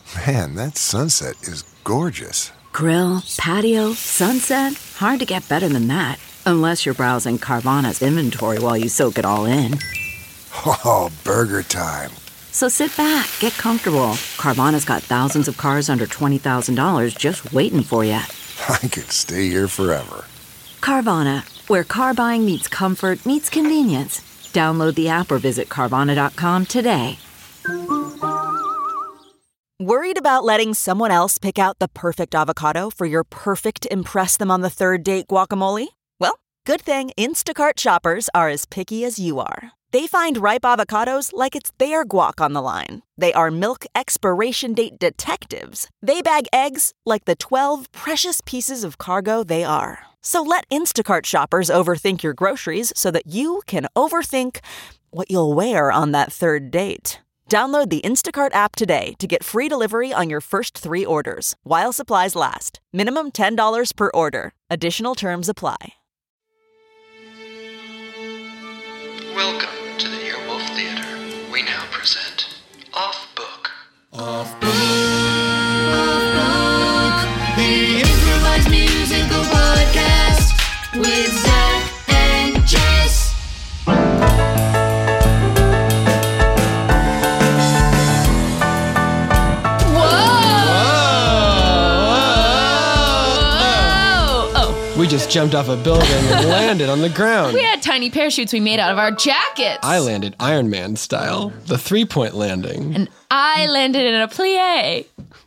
Man, that sunset is gorgeous. Grill, patio, sunset. Hard to get better than that. Unless you're browsing Carvana's inventory while you soak it all in. Oh, burger time. So sit back, get comfortable. Carvana's got thousands of cars under $20,000 just waiting for you. I could stay here forever. Carvana, where car buying meets comfort meets convenience. Download the app or visit Carvana.com today. Worried about letting someone else pick out the perfect avocado for your perfect impress-them-on-the-third-date guacamole? Well, good thing Instacart shoppers are as picky as you are. They find ripe avocados like it's their guac on the line. They are milk expiration date detectives. They bag eggs like the 12 precious pieces of cargo they are. So let Instacart shoppers overthink your groceries so that you can overthink what you'll wear on that third date. Download the Instacart app today to get free delivery on your first 3 orders, while supplies last. Minimum $10 per order. Additional terms apply. Welcome to the Earwolf Theater. We now present Off Book. Off Book. Off Book. The improvised musical podcast with Zach and Jess. We just jumped off a building and landed on the ground. We had tiny parachutes we made out of our jackets. I landed Iron Man style, the 3-point landing. And I landed in a plie.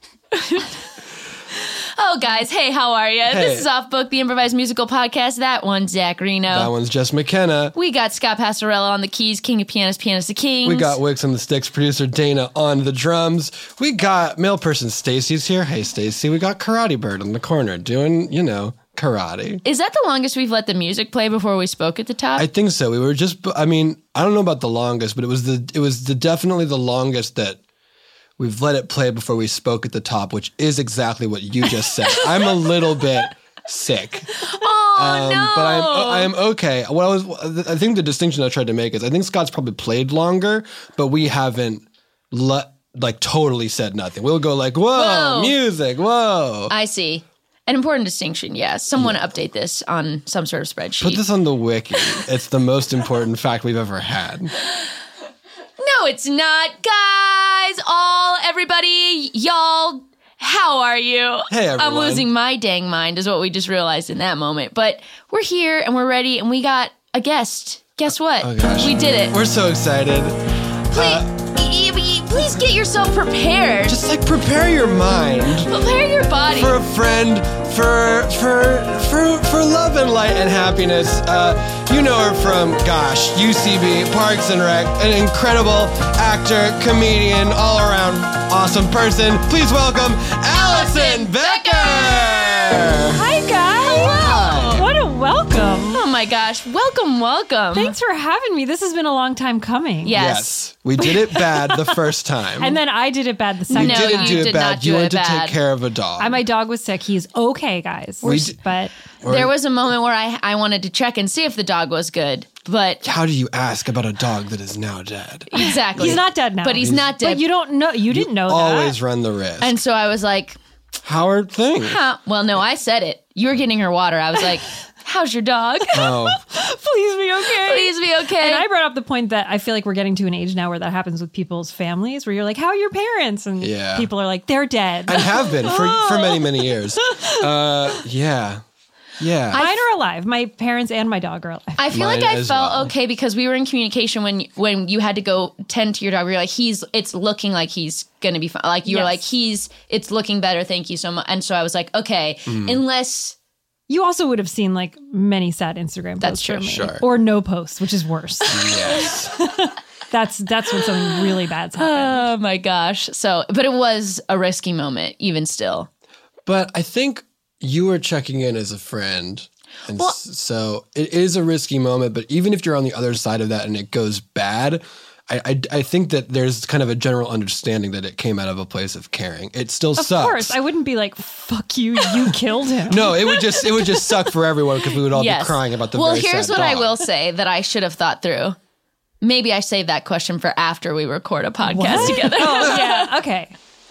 Oh, guys. Hey, how are you? Hey. This is Off Book, the improvised musical podcast. That one's Zach Reno. That one's Jess McKenna. We got Scott Passarella on the keys, king of pianists, pianist of kings. We got Wicks on the sticks, producer Dana on the drums. We got male person Stacy's here. Hey, Stacy. We got Karate Bird in the corner doing, karate. Is that the longest we've let the music play before we spoke at the top? I think so. We were just, I don't know about the longest, but it was definitely the longest that we've let it play before we spoke at the top, which is exactly what you just said. I'm a little bit sick. Oh, no. But I'm okay. I think the distinction I tried to make is I think Scott's probably played longer, but we haven't totally said nothing. We'll go whoa, music, whoa. I see. An important distinction, yes. Someone update this on some sort of spreadsheet. Put this on the wiki. It's the most important fact we've ever had. No, it's not. Guys, everybody, y'all, how are you? Hey, everyone. I'm losing my dang mind is what we just realized in that moment. But we're here and we're ready and we got a guest. Guess what? Oh, gosh. We did it. We're so excited. Please get yourself prepared. Just prepare your mind. Prepare your body. For a friend, for love and light and happiness. You know her from, UCB, Parks and Rec, an incredible actor, comedian, all around awesome person. Please welcome Allison Becker. Hi, guys. Hello. What a welcome. Oh my gosh. Welcome. Thanks for having me. This has been a long time coming. Yes. We did it bad the first time. And then I did it bad the second No, time. You didn't do you it did bad. not do You it went to bad. take care of a dog. My dog was sick. He's okay, guys. But There was a moment where I wanted to check and see if the dog was good. But how do you ask about a dog that is now dead? exactly. he's not dead now. But he's not dead. But you don't know. You didn't know that. Always run the risk. And so I was like, How are things? well, no, I said it. You were getting her water. I was like, how's your dog? Oh, Please be okay. Please be okay. And I brought up the point that I feel like we're getting to an age now where that happens with people's families, where you're like, how are your parents? And Yeah. people are like, they're dead. and have been for many, many years. Yeah. Mine are alive. My parents and my dog are alive. I feel Mine like I as felt well. okay because we were in communication when you had to go tend to your dog. We were like, it's looking like he's going to be fine. Like you were like, it's looking better. Thank you so much. And so I was like, okay, unless... You also would have seen many sad Instagram posts. That's true. from me. Sure. Or no posts, which is worse. Yes. That's when something really bad's happened. Oh my gosh. So, but it was a risky moment, even still. But I think you were checking in as a friend. And Well- so it is a risky moment, but even if you're on the other side of that and it goes bad, I think that there's kind of a general understanding that it came out of a place of caring. It still sucks. Of course, I wouldn't be like, fuck you, you killed him. No, it would just suck for everyone because we would all be crying about the Well, very here's sad what I dog. will say that I should have thought through. Maybe I save that question for after we record a podcast together. Oh, yeah, okay.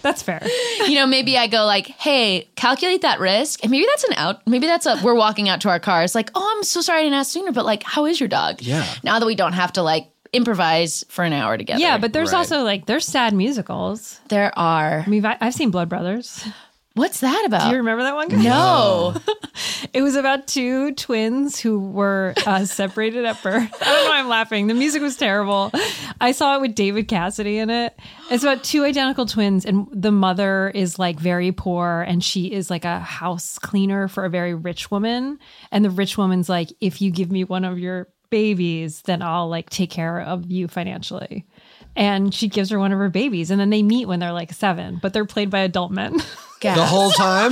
That's fair. You know, maybe I go like, hey, calculate that risk. And maybe that's an out. Maybe that's we're walking out to our cars like, oh, I'm so sorry I didn't ask sooner. But like, how is your dog? Yeah. Now that we don't have to like improvise for an hour together. Yeah, but there's Right. also like, there's sad musicals. there are. I mean, I've seen Blood Brothers. What's that about? Do you remember that one? Guys? No. It was about two twins who were separated at birth. I don't know why I'm laughing. The music was terrible. I saw it with David Cassidy in it. It's about two identical twins, and the mother is like very poor, and she is like a house cleaner for a very rich woman. And the rich woman's like, if you give me one of your babies, then I'll like take care of you financially. And she gives her one of her babies, and then they meet when they're like 7, but they're played by adult men. The whole time?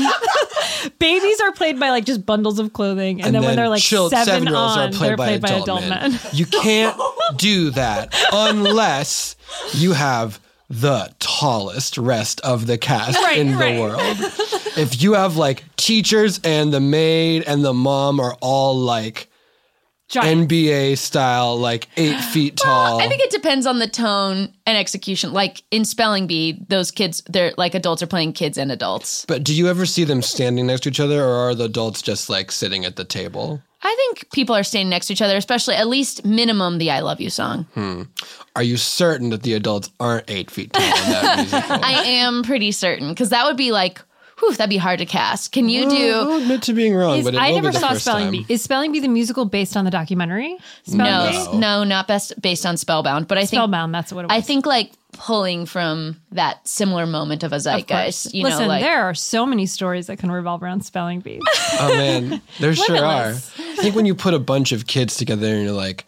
Babies are played by like just bundles of clothing, and then when they're like 7 7-year-olds on, they're played by adult men. You can't do that unless you have the tallest rest of the cast in the world. If you have like teachers and the maid and the mom are all like Giant. NBA style, like 8 feet tall. I think it depends on the tone and execution. Like in Spelling Bee, those kids, they're like adults are playing kids and adults. But do you ever see them standing next to each other, or are the adults just like sitting at the table? I think people are standing next to each other, especially at least minimum the I Love You song. Are you certain that the adults aren't 8 feet tall in that musical? I am pretty certain because that would be like, whew, that'd be hard to cast. Can you do? I'll admit to being wrong, but it I will never be the saw first Spelling time. Bee. Is Spelling Bee the musical based on the documentary? Spelling Bee? No, not based on Spellbound, but I think Spellbound, that's what it was. I think like pulling from that similar moment of a zeitgeist. You Listen, know, like there are so many stories that can revolve around Spelling Bee. Oh man, there sure are. Limitless. I think when you put a bunch of kids together and you're like,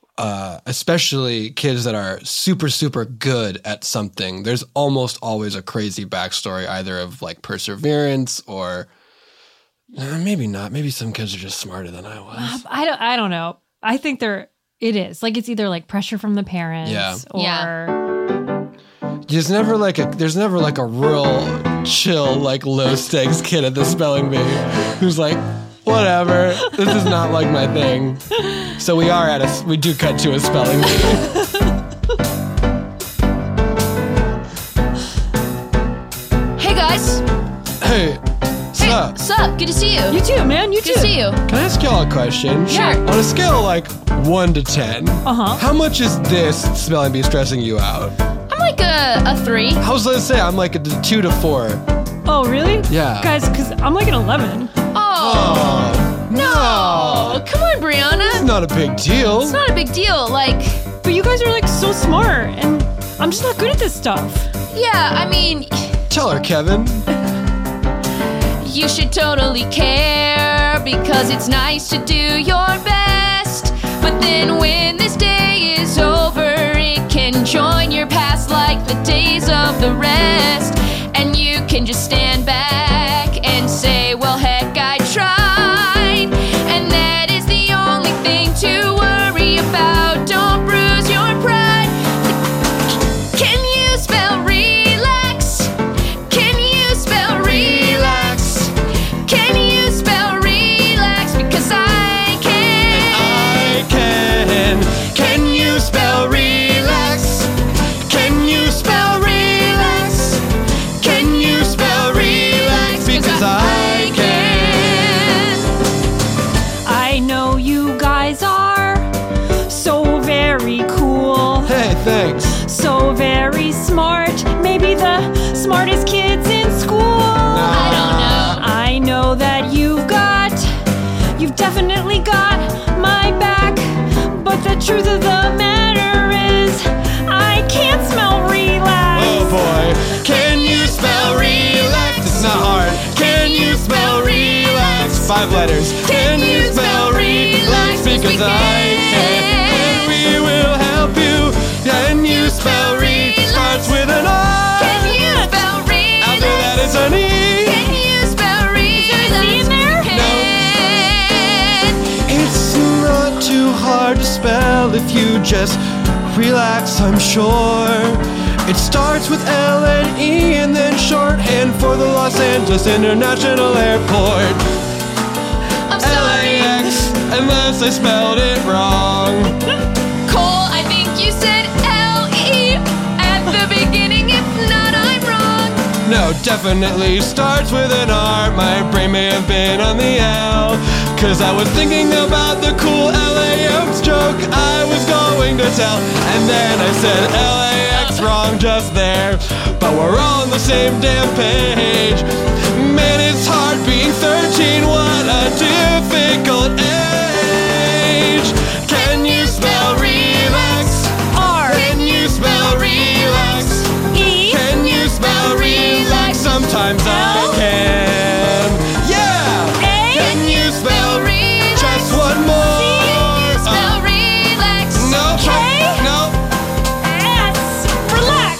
especially kids that are super, super good at something, there's almost always a crazy backstory, either of like perseverance or maybe not. Maybe some kids are just smarter than I was. I don't know. I think it is. Like it's either like pressure from the parents or There's never like a real chill, like low stakes kid at the Spelling Bee who's like, whatever, this is not like my thing. So we do cut to a Spelling Bee. hey guys, Hey, sup? sup? Good to see you. You too, man. You Good too. to see you. Can I ask y'all a question? Sure. On a scale of like 1 to 10, how much is this Spelling Bee stressing you out? I'm like a 3. I was gonna say I'm like a 2 to 4. Oh, really? Yeah. Guys, because I'm like an 11. Oh, no! Come on, Brianna. It's not a big deal. It's not a big deal. Like, But you guys are like so smart, and I'm just not good at this stuff. yeah, I mean, Tell her, Kevin. you should totally care because it's nice to do your best. But then when this day is over, it can join your past like the days of the rest. And you can just stand back and say, well, heck, I tried. And that is the only thing to worry about. Don't bruise your pride. Can you spell relax? Can you spell relax? Can you spell relax? Because I can. I can. Can you spell relax? Can you spell relax? Can you spell relax? Because I can. I know you guys are so very cool, Hey, thanks. so very smart. Maybe the smartest kids in school. I don't know. I know that you've definitely got my back. But the truth of the matter is, I can't smell relax. Oh boy. Can you spell relax? It's not hard. Can you spell relax? 5 letters. Can you spell relax? Because I can. And we will help you. Can you spell relax? Starts with an R. Can you spell relax? After that it's an E. Can you spell relax? in there? It's not too hard to spell if you just relax, I'm sure. It starts with L and E and then shorthand for the Los Angeles International Airport. I'm sorry. LAX, unless I spelled it wrong. Cole, I think you said L-E at the beginning. If not, I'm wrong. No, definitely starts with an R. My brain may have been on the L, 'cause I was thinking about the cool LAX joke I was going to tell. And then I said LAX wrong just there. But we're all on the same damn page. Man, it's hard being 13. What a difficult age. Can you spell relax? R. Can you spell relax? E. Can you spell relax? Sometimes I can. Yeah! A. Can you spell relax? just one more? Can you spell relax? No, K. no. S. Relax.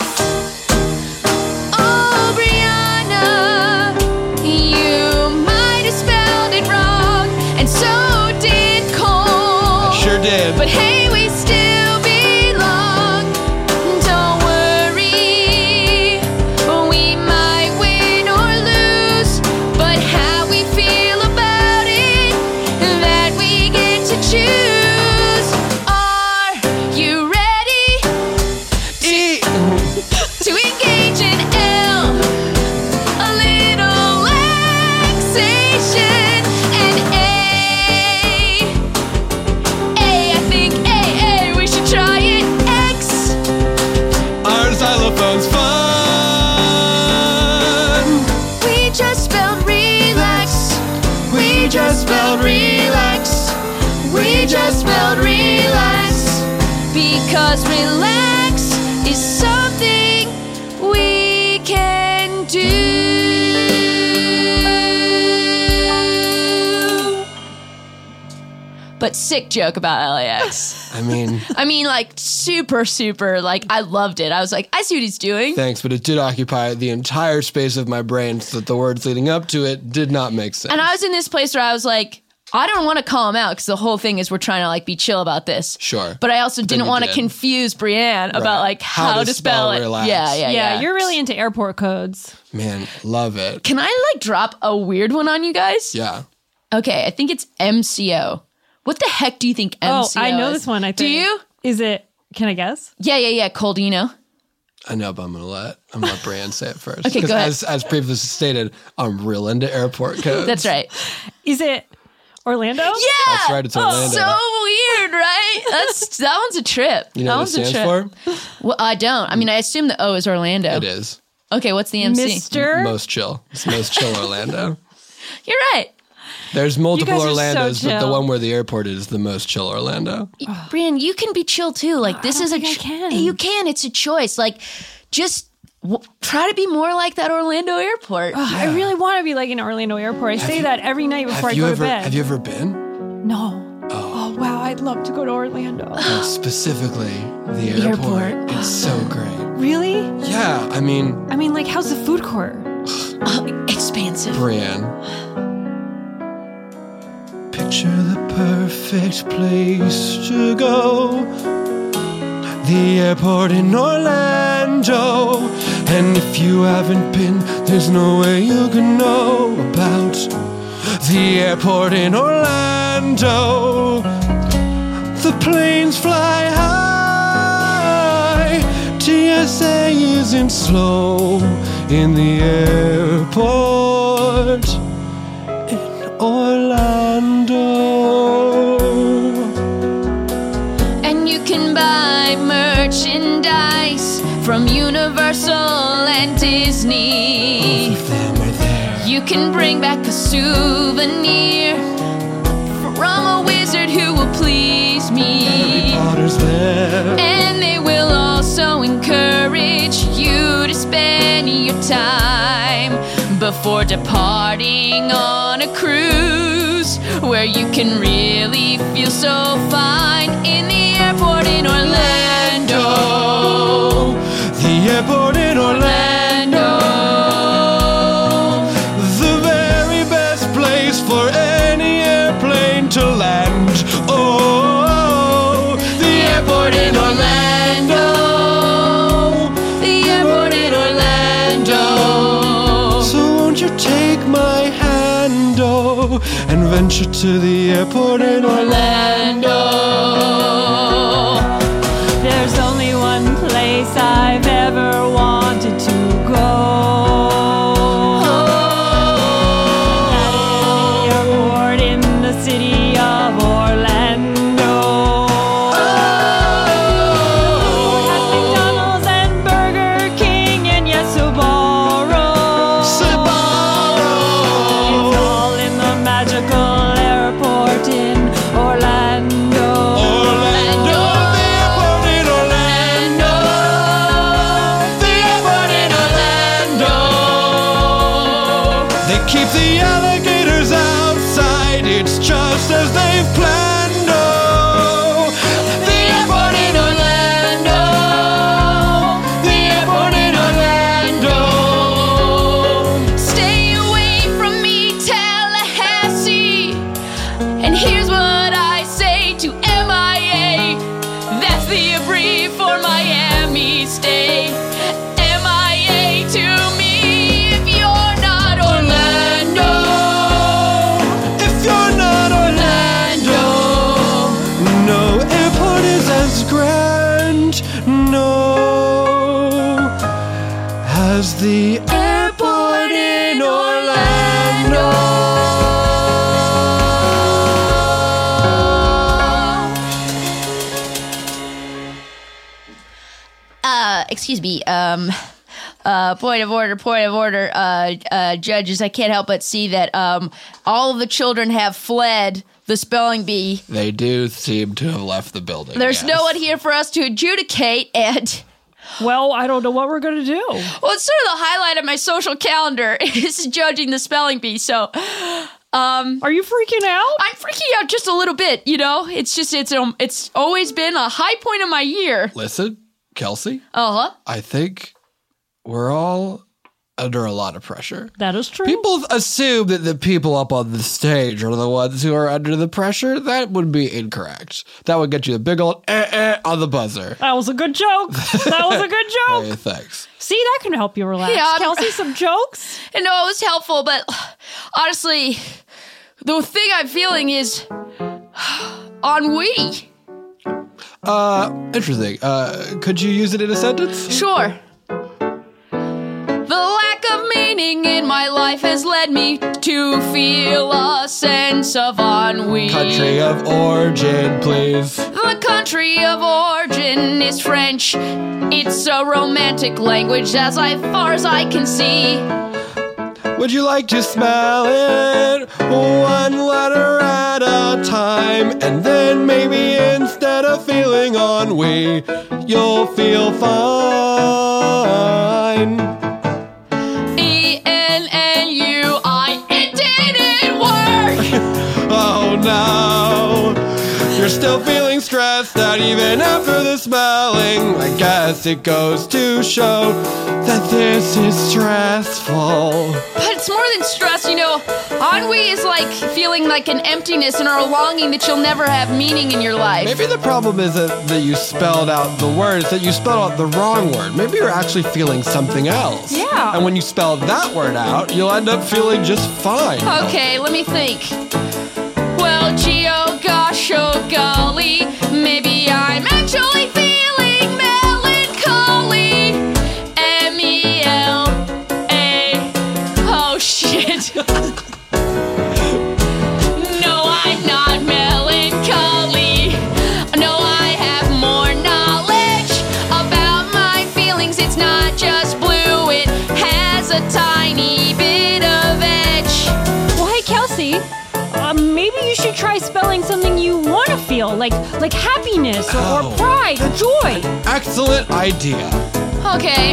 Oh, Brianna, you might have spelled it wrong, and so did Cole. Sure did. But hey, we still belong. Don't worry, we might win or lose, but how we feel about it, that we get to choose. Are you ready E. to engage in L? A little relaxation. And A, I think A, we should try it. X. Our xylophone's fun. We just spelled relax. We just spelled relax. We just spelled relax. Because relax is something we can do. But sick joke about LAX. I mean, I mean, like, super, like, I loved it. I was like, I see what he's doing. thanks, but it did occupy the entire space of my brain so that the words leading up to it did not make sense. And I was in this place where I was like, I don't want to call him out because the whole thing is we're trying to like be chill about this. Sure. But I also then didn't you want to did. confuse Brienne about like how to spell it. relax. Yeah. You're really into airport codes. Man, love it. Can I like drop a weird one on you guys? Yeah. Okay, I think it's MCO. What the heck do you think MCO I know is? this one, I think. Do you? Is it, can I guess? Yeah. Cole, do you know? I know, but I'm gonna let Brian say it first. Okay, 'Cause go ahead. As previously stated, I'm real into airport codes. That's right. Is it Orlando? Yeah. That's right, it's Orlando. So weird, right? That one's a trip. You know that what it one's a stands trip. for? Well, I don't. I mean, I assume the O is Orlando. It is. Okay, what's the MC? Mr. Most chill. It's most chill Orlando. You're right. There's multiple You guys are so Orlandos, but the chill. one where the airport is the most chill Orlando. Brian, you can be chill too. Like this is a think I can. You can. It's a choice. Like just try to be more like that Orlando airport. I really want to be like an Orlando airport. I say that every night before I go to bed. Have you ever been? No. Oh, wow. I'd love to go to Orlando. Specifically, the airport. airport. It's so great. Really? Yeah, I mean, Like, how's the food court? Expansive. Brienne. Picture the perfect place to go. The airport in Orlando. And if you haven't been, there's no way you can know about the airport in Orlando. The planes fly high. TSA isn't slow in the airport in Orlando. And you can buy merchandise from Universal and Disney. Both of them are there. You can bring back a souvenir from a wizard who will please me. Potter's there. And they will also encourage you to spend your time before departing on a cruise where you can really feel so fine in the airport in Orlando. The airport in Orlando. The very best place for any airplane to land. Oh, the airport in Orlando. The airport in Orlando. So won't you take my hand, oh, and venture to the airport in Orlando. There's only one place I've ever wanted to go. They keep the alligators outside. It's just as they've planned. Oh, the airport in Orlando. The airport in Orlando. Stay away from me, Tallahassee. And here's what I say to MIA. That's the abbrev for Miami Stay. MIA to me if you're not Orlando. If you're not Orlando, no airport is as grand, no, as the airport in Orlando. Excuse me, point of order, judges, I can't help but see that, all of the children have fled the spelling bee. They do seem to have left the building. There's no one here for us to adjudicate, and... Well, I don't know what we're going to do. Well, it's sort of the highlight of my social calendar is judging the spelling bee, so... Are you freaking out? I'm freaking out just a little bit, you know? It's just, it's always been a high point of my year. Listen, Kelsey, Uh-huh. I think we're all under a lot of pressure. That is true. People assume that the people up on the stage are the ones who are under the pressure. That would be incorrect. That would get you a big old on the buzzer. That was a good joke. That was a good joke. Hey, thanks. See, that can help you relax. Yeah, Kelsey, some jokes? I know it was helpful, but honestly, the thing I'm feeling is ennui. Interesting. Could you use it in a sentence? Sure. The lack of meaning in my life has led me to feel a sense of ennui. Country of origin, please. The country of origin is French. It's a romantic language as far as I can see. Would you like to smell it one letter at a time? And then maybe instead of feeling ennui, you'll feel fine. ENNUI, it didn't work! Oh no, you're still feeling stressed out even after the spelling. I guess it goes to show that this is stressful. But it's more than stress, you know. Ennui is like feeling like an emptiness and or a longing that you'll never have meaning in your life. Maybe the problem isn't that you spelled out the word, it's that you spelled out the wrong word. Maybe you're actually feeling something else. Yeah. And when you spell that word out, you'll end up feeling just fine. Okay, let me think. Well, gee, oh gosh, oh golly, maybe I'm actually feeling melancholy. MELA. Oh shit. No, I'm not melancholy. No, I have more knowledge about my feelings. It's not just blue, it has a tiny bit of edge. Well, hey, Kelsey, maybe you should try spelling something you want to feel, like happiness or pride or joy. Excellent idea. Okay,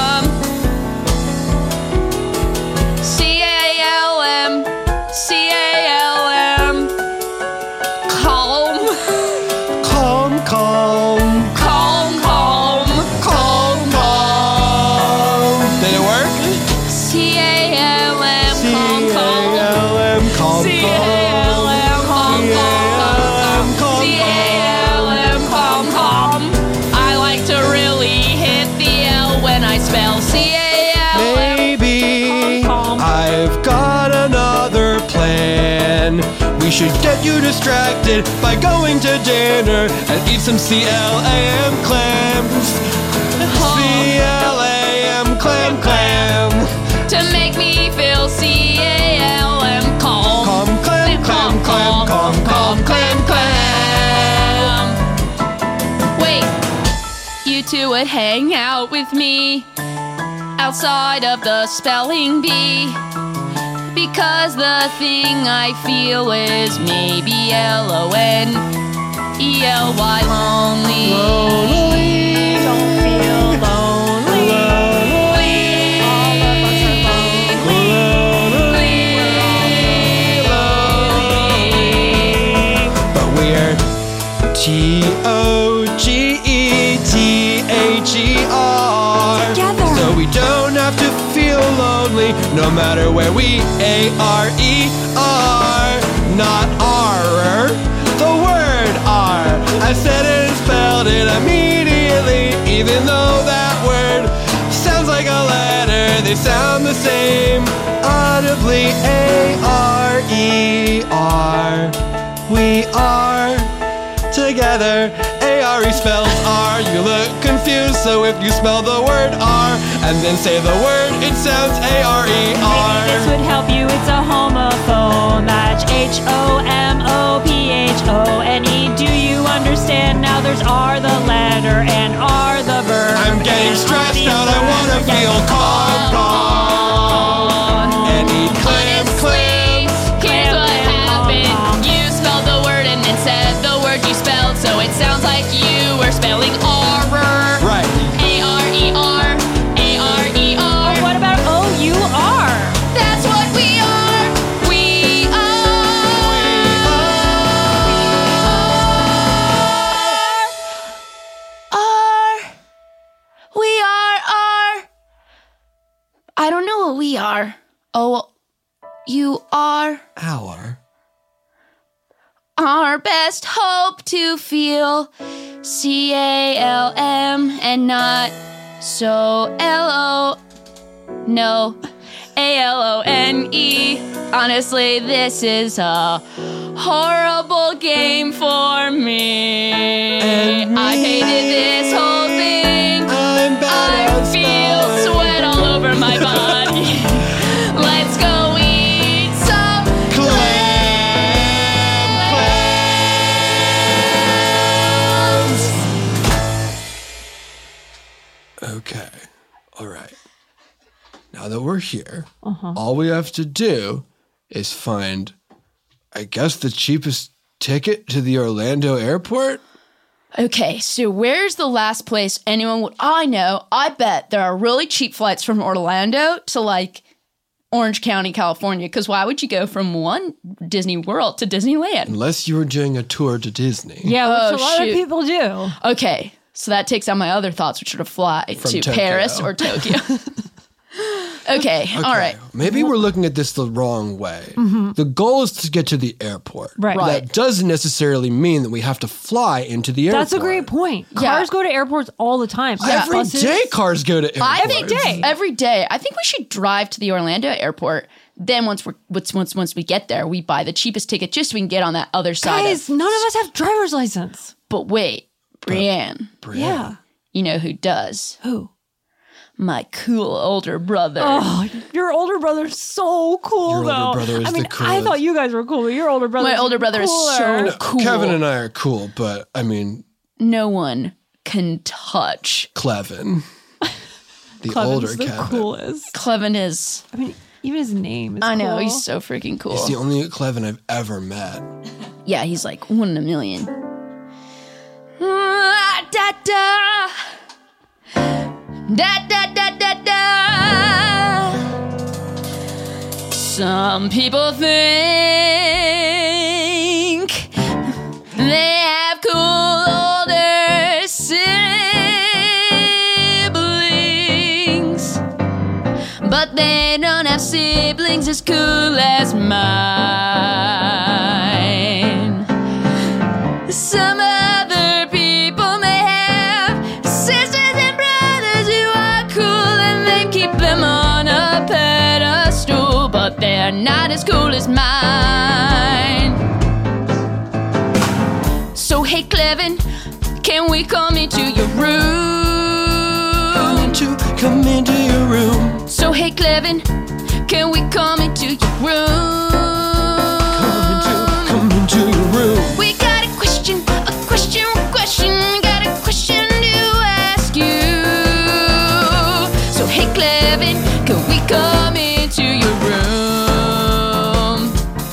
C-A-L-M, C-A-L-M, calm, Calm, calm, calm, calm, calm, calm. Did it work? C-A-L-M, calm, calm, C-A-L-M, calm, C-A-L-M, calm, calm, C-A-L-M, calm, calm. I like to really hit the L when I spell C-A-L-M. Maybe Calm. I've got another plan. We should get you distracted by going to dinner and eat some CLAM clams. CLAM clam clam. To make me feel C-A-L-M, calm. Calm clam clam clam calm calm clam clam. Wait, you two would hang out with me outside of the spelling bee, because the thing I feel is maybe L-O-N-E-L-Y, lonely. Lonely. Don't feel lonely. Lonely. All of us are lonely. Lonely. loudly, no matter where we A-R-E-R, not R-er, the word R. I said it and spelled it immediately, even though that word sounds like a letter, they sound the same, audibly A-R-E-R. We are together. A-R-E spells R. You look confused, so if you spell the word R and then say the word, it sounds A-R-E-R. Maybe this would help you. It's a homophone. That's H-O-M-O-P-H-O-N-E. Do you understand? Now there's R the letter and R the verb. I'm getting stressed out. I want to feel calm. And eat clam. Here's what happened. You spelled the word and then said the word you spelled, so it sounds like you were spelling R-er. Right. A-R-E-R. A-R-E-R. What about O-U-R? That's what we are. We are. We are. I don't know what we are. Oh, you are. Our best hope to feel C-A-L-M and not so L-O. No, A-L-O-N-E. Honestly, this is a horrible game for me. I hated this whole thing. I'm bad I at feel spelling. sweat all over my body. Let's go eat some Okay. All right. Now that we're here, all we have to do is find, I guess, the cheapest ticket to the Orlando airport. Okay, so where's the last place anyone would... I know, I bet there are really cheap flights from Orlando to, like, Orange County, California, because why would you go from one Disney World to Disneyland? Unless you were doing a tour to Disney. Yeah, which Oh, a lot shoot. of people do. Okay, so that takes out my other thoughts, which are to fly From to Tokyo. Paris or Tokyo. Okay, all right. Maybe we're looking at this the wrong way. The goal is to get to the airport. Right. That doesn't necessarily mean that we have to fly into the airport. That's a great point. Yeah. Cars go to airports all the time. Every Buses. day cars go to airports. I think day. every day. I think we should drive to the Orlando airport. Then once we get there, we buy the cheapest ticket just so we can get on that other side. Guys, none of us have driver's license. But wait, Brienne, Yeah. you know who does? Who? My cool older brother. Oh, your older brother's so cool, Your older though. brother is I mean, the I coolest. thought you guys were cool, but your older brother. My older brother is so cool. Kevin and I are cool, but I mean, No one can touch. Clevin. The Clevin's older the Kevin. coolest. Clevin is. I mean, even his name is I know, cool. he's so freaking cool. He's the only Clevin I've ever met. Yeah, he's like 1 in a million. Da da. Da da da da da. Some people think they have cool older siblings, but they don't have siblings as cool as mine. Some other people may have sisters and brothers who are cool and they keep them on a pedestal, but they're not as cool as mine. So hey Clevin, can we come into your room? Come into your room. So hey Clevin, can we come into your room? Come into your room. We got a question. We got a question to ask you. So hey Clevin, can we come into your room?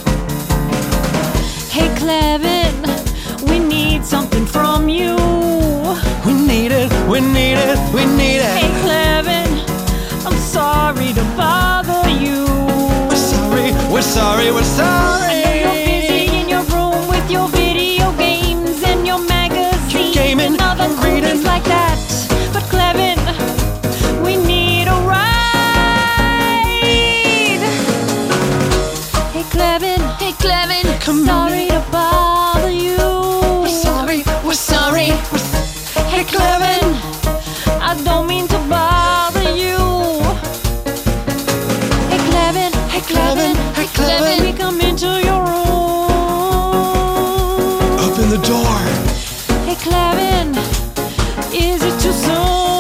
Hey, Clevin, we need something from you. We need it. We need it. We need it. Hey, Clevin, I'm sorry to bother you. We're sorry. We're sorry. We're sorry. I know you're busy in your room with your video games and your magazine gaming, and other I'm cool reading. things like that. But Clevin, we need a ride. come Sorry to bother you. We're sorry. Hey, Clevin. I don't mean to bother you. Hey, Clevin. Hey, Clevin. Hey, Clevin. We come into your room. Open the door. Hey, Clevin. Is it too soon?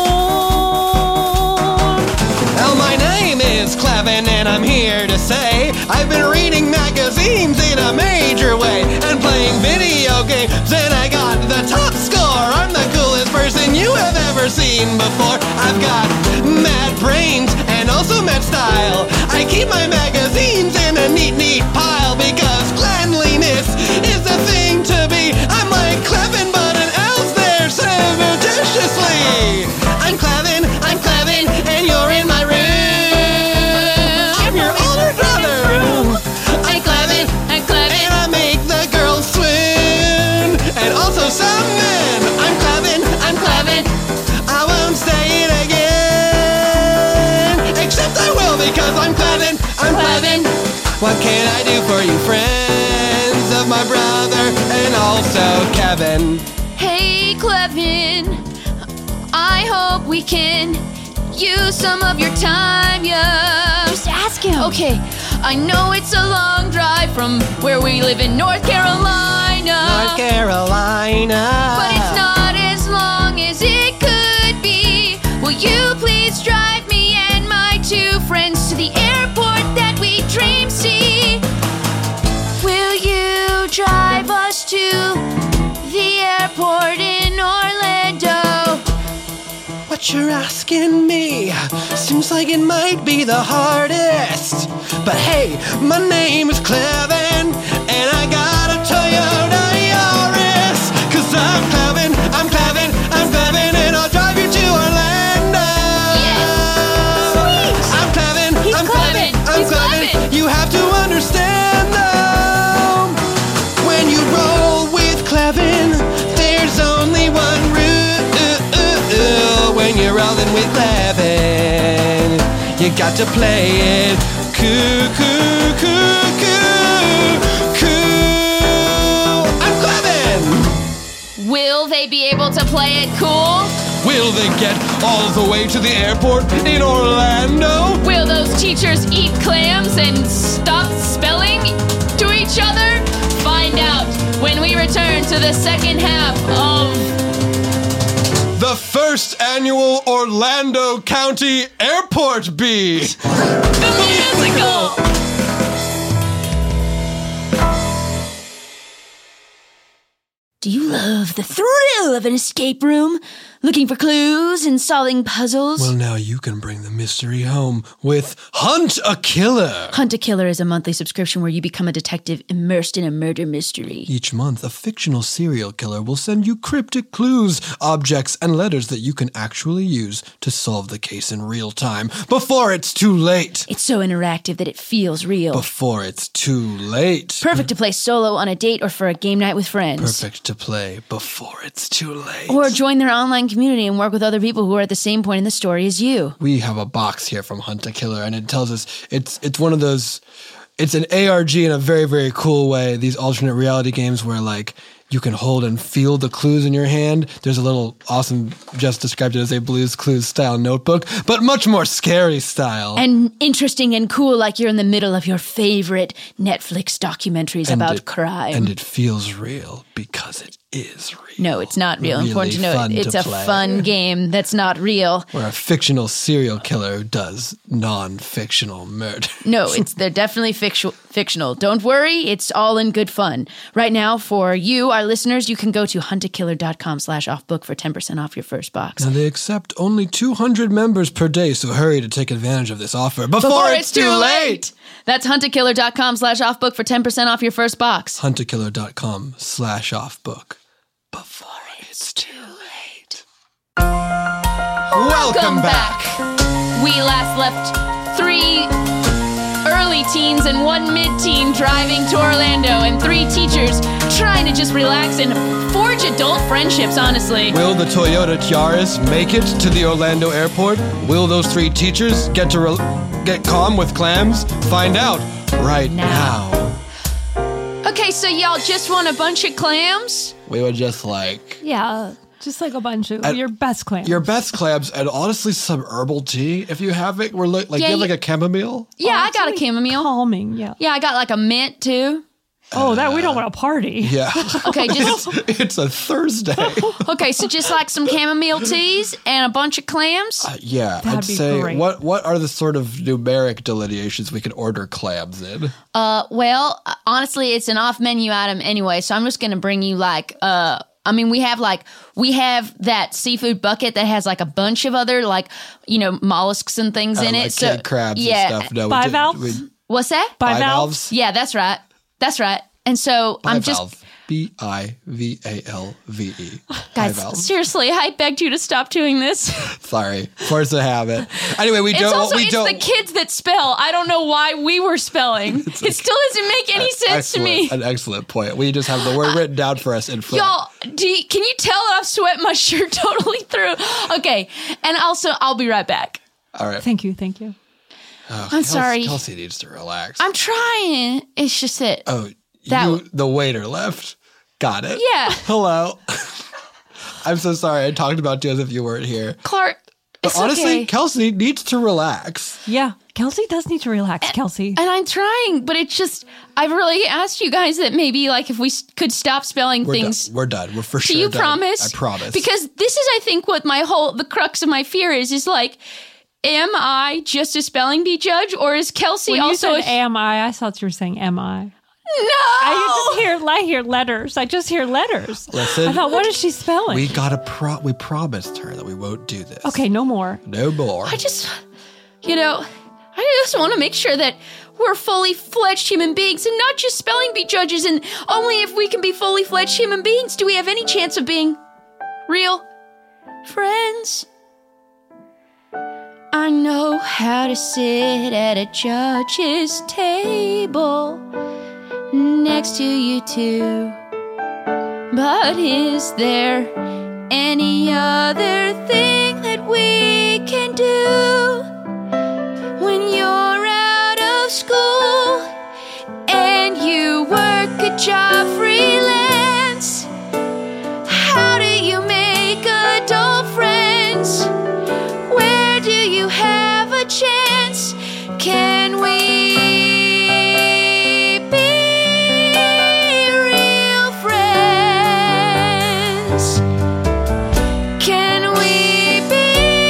Well, my name is Clevin, and I'm here to say I've been reading magazines in a major way and playing video games, and I got the top score. I'm the coolest person you have ever seen before. I've got mad brains and also mad style. I keep my magazines in a neat pile because cleanliness is the thing to be. I'm like Clevin, but an else there surreptitiously. I'm Clevin, and you're in my room. I'm your older brother. I'm Clevin, and I make the girls swoon. And also some men. I'm Clevin. I won't say it again. Except I will because I'm Clevin. What can I do for you, friends of my brother and also Kevin? Hey, Clevin, I hope we can use some of your time, yeah. Just ask him. Okay, I know it's a long drive from where we live in North Carolina. North Carolina. But it's not as long as it could be. Will you please drive me and my two friends to the airport that we dream see? Will you drive us to the airport in Orlando? What you're asking me seems like it might be the hardest. But hey, my name is Clevin, and I got a Toyota Yaris. Cause I'm Clevin, and I'll drive you to Orlando. Yes, sweet. I'm Clevin, He's Clevin. You have to understand though, when you roll with Clevin, there's only one rule. When you're rolling with Clevin, you got to play it cool. I'm Clevin. Will they be able to play it cool? Will they get all the way to the airport in Orlando? Will those teachers eat clams and stop spelling to each other? Find out when we return to the second half of The first annual Orlando County Airport Bee. the musical. Do you love the thrill of an escape room? Looking for clues and solving puzzles? Well, now you can bring the mystery home with Hunt a Killer. Hunt a Killer is a monthly subscription where you become a detective immersed in a murder mystery. Each month, a fictional serial killer will send you cryptic clues, objects, and letters that you can actually use to solve the case in real time before it's too late. It's so interactive that it feels real. Before it's too late. Perfect to play solo on a date or for a game night with friends. Perfect to play before it's too late. Or join their online community and work with other people who are at the same point in the story as you. We have a box here from Hunt a Killer, and it tells us it's one of those. It's an ARG in a very, very cool way. These alternate reality games where like you can hold and feel the clues in your hand. There's a little awesome, just described it as a Blue's Clues style notebook, but much more scary style. And interesting and cool, like you're in the middle of your favorite Netflix documentaries about crime. And it feels real because it is real. No, it's not real. Really Important to note, fun it's to a play. fun game that's not real. Where a fictional serial killer does non-fictional murder. No, they're definitely fictional. Don't worry, it's all in good fun. Right now, for you, our listeners, you can go to huntakiller.com/offbook for 10% off your first box. Now they accept only 200 members per day, so hurry to take advantage of this offer before it's too late. That's huntakiller.com/offbook for 10% off your first box. huntakiller.com/offbook before it's too late. Welcome back. We last left 3 early teens and 1 mid-teen driving to Orlando, and 3 teachers trying to just relax and forge adult friendships, honestly. Will the Toyota Yaris make it to the Orlando airport? Will those 3 teachers get calm with clams? Find out right now. Okay, so y'all just want a bunch of clams? We would just like Yeah, just like a bunch of your best clams. your best clams and honestly some herbal tea if you have it. We're like, Yeah, you have like you- a chamomile. Yeah, I got a Really chamomile. calming. Yeah. Yeah, I got like a mint too. Oh, that we don't want to party. Yeah. Okay, just It's a Thursday. okay, so just like some chamomile teas and a bunch of clams. Yeah, That'd I'd be say great. what are the sort of numeric delineations we could order clams in? Well, honestly, it's an off-menu item anyway, so I'm just gonna bring you like we have that seafood bucket that has like a bunch of other like mollusks and things in like it. So king crabs yeah, and stuff. No, Bivalves? what's that? Bivalves? Yeah, that's right. That's right. And so I'm just Bivalve. Bivalve. guys. Bivalve. Seriously, I begged you to stop doing this. Sorry, force of habit. Anyway, It's the kids that spell. I don't know why we were spelling. It still doesn't make any sense to me. An excellent point. We just have the word written down for us in front. Y'all, can you tell that I've sweat my shirt totally through? Okay, and also I'll be right back. All right. Thank you. Thank you. I'm sorry. Kelsey needs to relax. I'm trying. It's just that. Oh, That- the waiter left. Got it. Yeah. Hello. I'm so sorry. I talked about you as if you weren't here. Clark, But it's honestly, okay. Kelsey needs to relax. Yeah, Kelsey does need to relax. Kelsey. And I'm trying, but it's just, I've really asked you guys that maybe like if we could stop spelling things. We're done. We're for Do sure you done. promise? I promise. Because this is, I think, what the crux of my fear is like, am I just a spelling bee judge or is Kelsey When you also said am I thought you were saying am I. No! I hear letters. I just hear letters. Listen, I thought, what is she spelling? we promised her that we won't do this. Okay, no more. No more. I just want to make sure that we're fully fledged human beings and not just spelling bee judges. And only if we can be fully fledged human beings do we have any chance of being real friends. I know how to sit at a judge's table next to you two. But is there any other thing that we can do when you're out of school and you work a job freelance? How do you make adult friends? Where do you have a chance? Can we be real friends? Can we be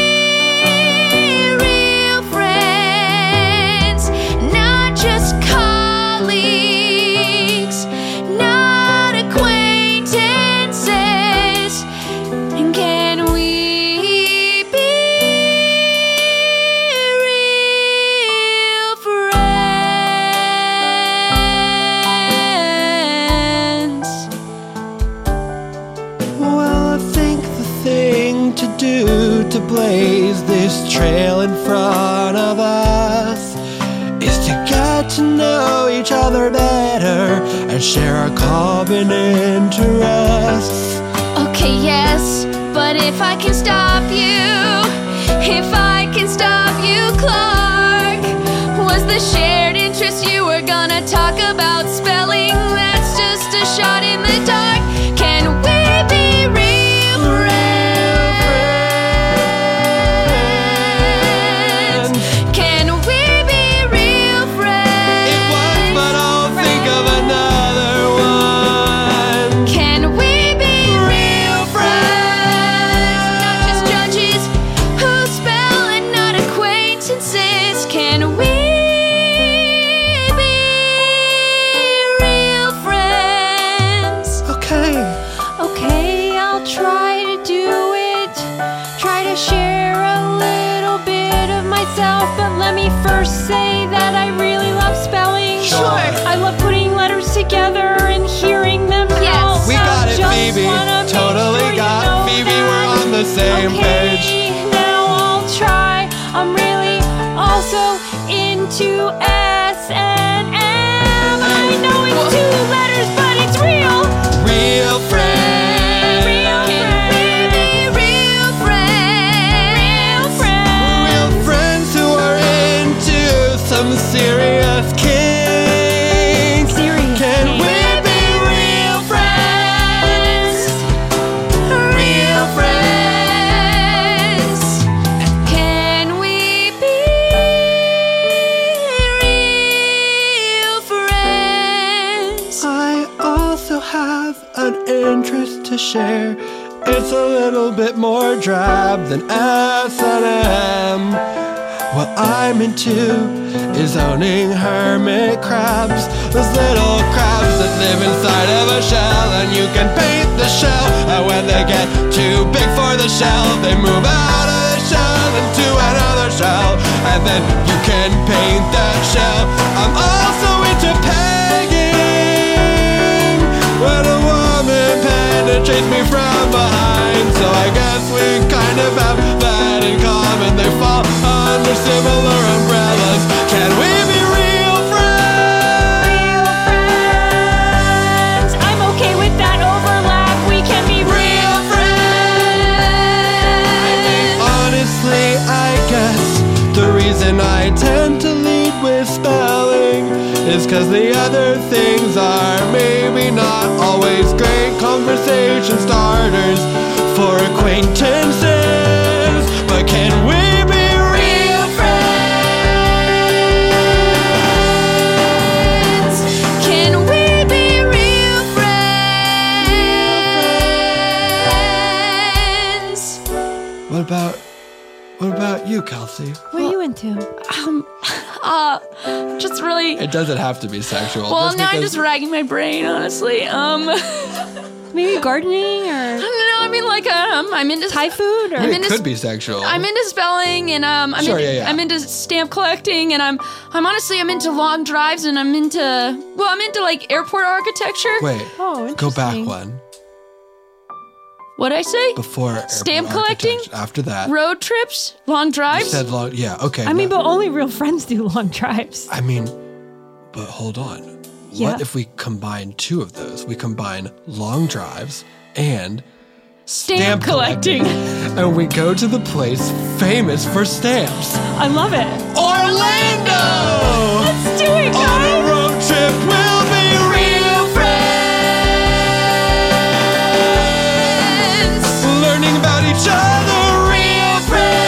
real friends? Not just colleagues, not acquaintances. And can we be real friends? Well, I think the thing to do to blaze this trail in front of us is to get to know each other better and share our common interests. Okay, yes, but if I can stop you, Clark, was the shared interest you were gonna talk about spelling? That's just a shot in the dark. Can we be real friends? Can we be real friends? It was, but I'll think of another one. Can we be real friends? Not just judges who spell and not acquaintances. Can we be real friends? Okay. Okay, I'll try to do it. Try to share a little bit of myself, but let me first say that I really love spelling. Sure. I love putting letters together and hearing them Yes. out. We got it, Just Phoebe. wanna make Totally sure you got know Phoebe. that. We're on the same Okay, page. now I'll try. I'm really also into S and M. I know it's two letters, but it's real. Real friends. Real Can we be real friends? Real friends who are into some serious kinks. Serious Can we have an interest to share. It's a little bit more drab than S&M. What I'm into is owning hermit crabs. Those little crabs that live inside of a shell, and you can paint the shell. And when they get too big for the shell, they move out of the shell into another shell, and then you can paint that shell. I'm also into pegging. When a woman penetrates me from behind, so I guess we kind of have that in common. They fall under similar umbrellas. Can we be real friends? Real friends. I'm okay with that overlap. We can be real friends. Honestly, I guess the reason I tend to lead with spelling is cause the other things are maybe not always great conversation starters for acquaintances. But can we be real friends? Can we be real friends? What about you, Kelsey? What are you into? Just really. It doesn't have to be sexual. Well, just now I'm because- just ragging my brain, honestly. Maybe gardening or No, I mean like I'm into Thai food or it could be sexual. I'm into spelling, and I'm Sure, into, yeah. I'm into stamp collecting, and I'm honestly I'm into long drives, and I'm into like airport architecture. Wait, Oh, go back interesting. one. What'd I say? Before airport Stamp collecting? architecture. After that, Road trips, long you drives. said long. Yeah, okay. I mean, no. but only real friends do long drives. I mean, but hold on. Yeah. What if we combine two of those? We combine long drives and Stamp collecting. and we go to the place famous for stamps, I love it. Orlando. Let's do it, On guys. a road trip, we'll be real friends. Learning about each other, real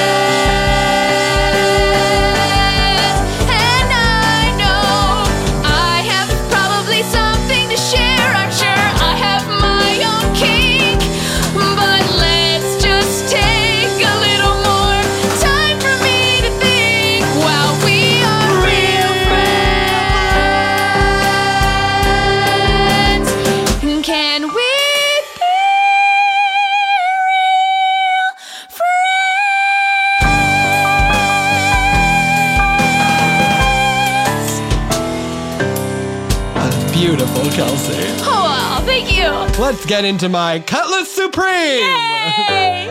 friends. And I know I have probably something to share. I'm sure I have my own kink, but let's just take a little more time for me to think while we are real friends. Can we be real friends? That's beautiful, Kelsey. Oh, wow, thank you. Let's get into my Cutlass Supreme. Hey!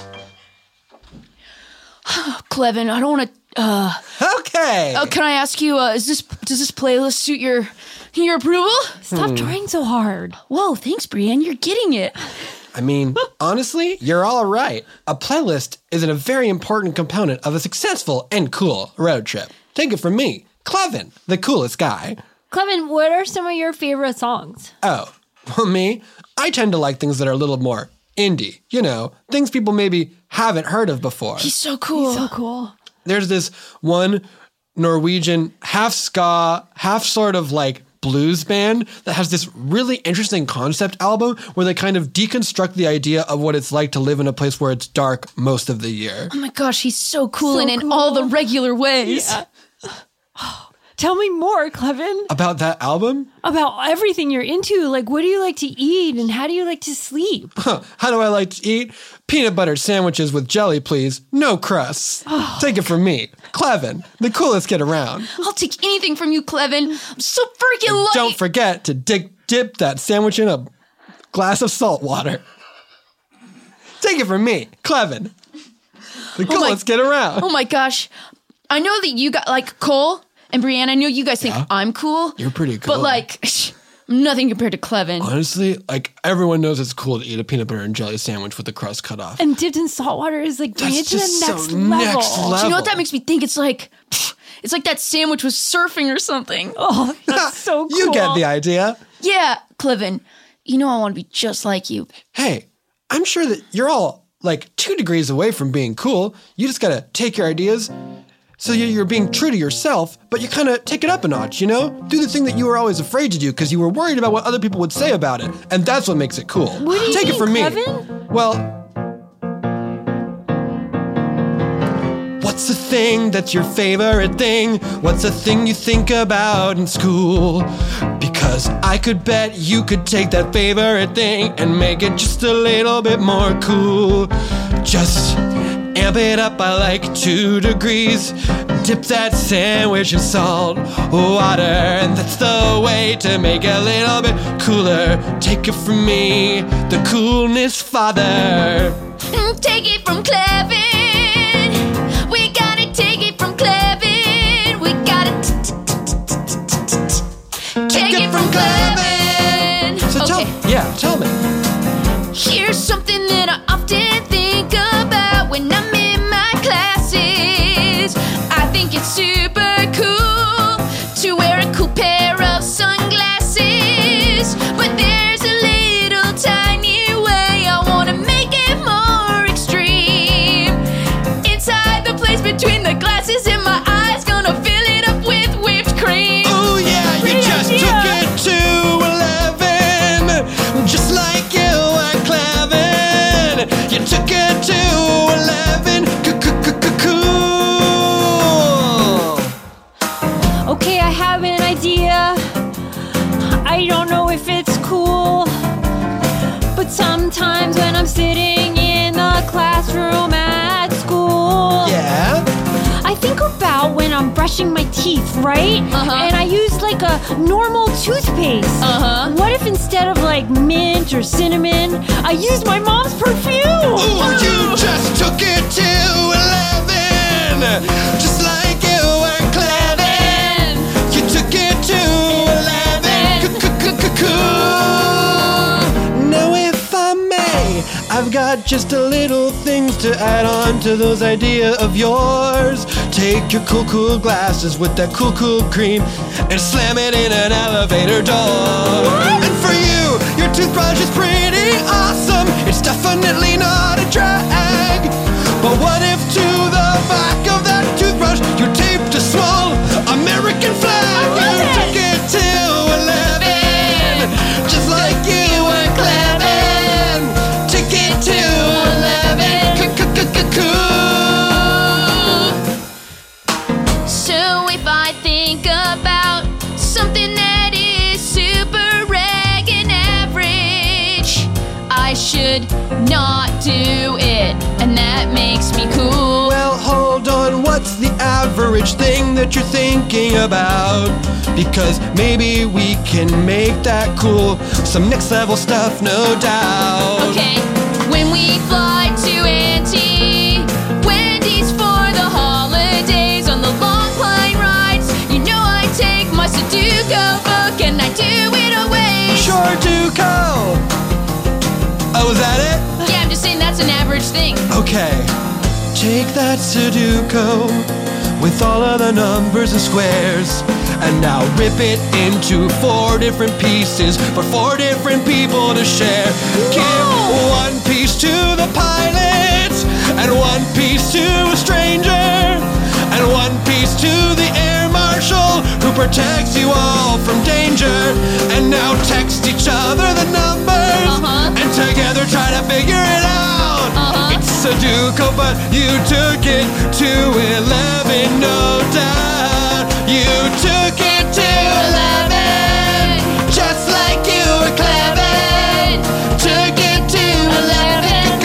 Clevin, I don't want to. Okay. Can I ask you? Does this playlist suit your approval? Stop trying so hard. Whoa, thanks, Brienne. You're getting it. I mean, honestly, you're all right. A playlist is a very important component of a successful and cool road trip. Take it from me, Clevin, the coolest guy. Clevin, what are some of your favorite songs? Oh, well, me? I tend to like things that are a little more indie. You know, things people maybe haven't heard of before. He's so cool. So cool. There's this one Norwegian half ska, half sort of like blues band that has this really interesting concept album where they kind of deconstruct the idea of what it's like to live in a place where it's dark most of the year. Oh my gosh, he's so cool So and in cool. all the regular ways. Yeah. Tell me more, Clevin, About that album? about everything you're into. Like, what do you like to eat and how do you like to sleep? How do I like to eat? Peanut butter sandwiches with jelly, please. No crusts. Take it from me, Clevin, the coolest kid around. I'll take anything from you, Clevin. I'm so freaking lucky. Don't forget to dip that sandwich in a glass of salt water. Take it from me, Clevin, the coolest kid around. Oh my gosh. I know that you got like Cole and Brienne. I know you guys think I'm cool. You're pretty cool. But like, nothing compared to Clevin. Honestly, like everyone knows it's cool to eat a peanut butter and jelly sandwich with the crust cut off. And dipped in salt water is like bringing it That's to the just so next level. next level. Do you know what that makes me think? It's like that sandwich was surfing or something. Oh, that's so cool. You get the idea. Yeah, Clevin. You know I want to be just like you. Hey, I'm sure that you're all like 2 degrees away from being cool. You just gotta take your ideas So you're being true to yourself, but you kind of take it up a notch, you know? Do the thing that you were always afraid to do because you were worried about what other people would say about it. And that's what makes it cool. What do you Take mean, it from me. Kevin? Well, what's the thing that's your favorite thing? What's the thing you think about in school? Because I could bet you could take that favorite thing and make it just a little bit more cool. Just amp it up by like 2 degrees. Dip that sandwich in salt water, and that's the way to make it a little bit cooler. Take it from me, the coolness father. Take it from Clevin. We gotta take it from Clevin. We gotta take it from Clevin. So tell me. Here's something that I often think about when I'm in my classes. I think it's super cool to wear a cool pair of sunglasses, but there's a little tiny way I want to make it more extreme. Inside the place between the glasses in my eyes, gonna fill it up with whipped cream. Oh yeah, you just took it to 11, just like you were Clevin. You took it to 11, cool. Okay, I have an idea. I don't know if it's cool, but sometimes when I'm sitting in the classroom at school, Yeah? I think about when I'm brushing my teeth, right? And I use like a normal toothpaste. What if instead of like mint or cinnamon, I use my mom's perfume? Ooh, you just took it to 11, just like you were Clevin. You took it to 11, cool. Now if I may, I've got just a little things to add on to those ideas of yours. Take your cool glasses with that cool cream and slam it in an elevator door. And for you, your toothbrush is pretty awesome. It's definitely not a drag. But what if to the back of that toothbrush you taped a small American flag? You took it to 11, just like you were Clevin. Took it to 11, cool. So if I think about something that is super rag and average, I should not do it, and that makes me cool. Well, hold on, what's the average thing that you're thinking about? Because maybe we can make that cool. Some next level stuff, no doubt. Okay, when we fly to Auntie Wendy's for the holidays on the long plane rides, you know I take my Sudoku book and I do it always. Sure do go. Oh, is that it? Yeah, I'm just saying that's an average thing. Okay. Take that Sudoku with all of the numbers and squares, and now rip it into 4 different pieces for 4 different people to share. Give 1 piece to the pilot, and 1 piece to a stranger, and 1 piece to the air marshal who protects you all from danger. And now text each other the numbers, and together try to figure it out. It's Sudoku, but you took it to 11, no doubt. You took it to 11, just like you were Clevin. Took it to 11,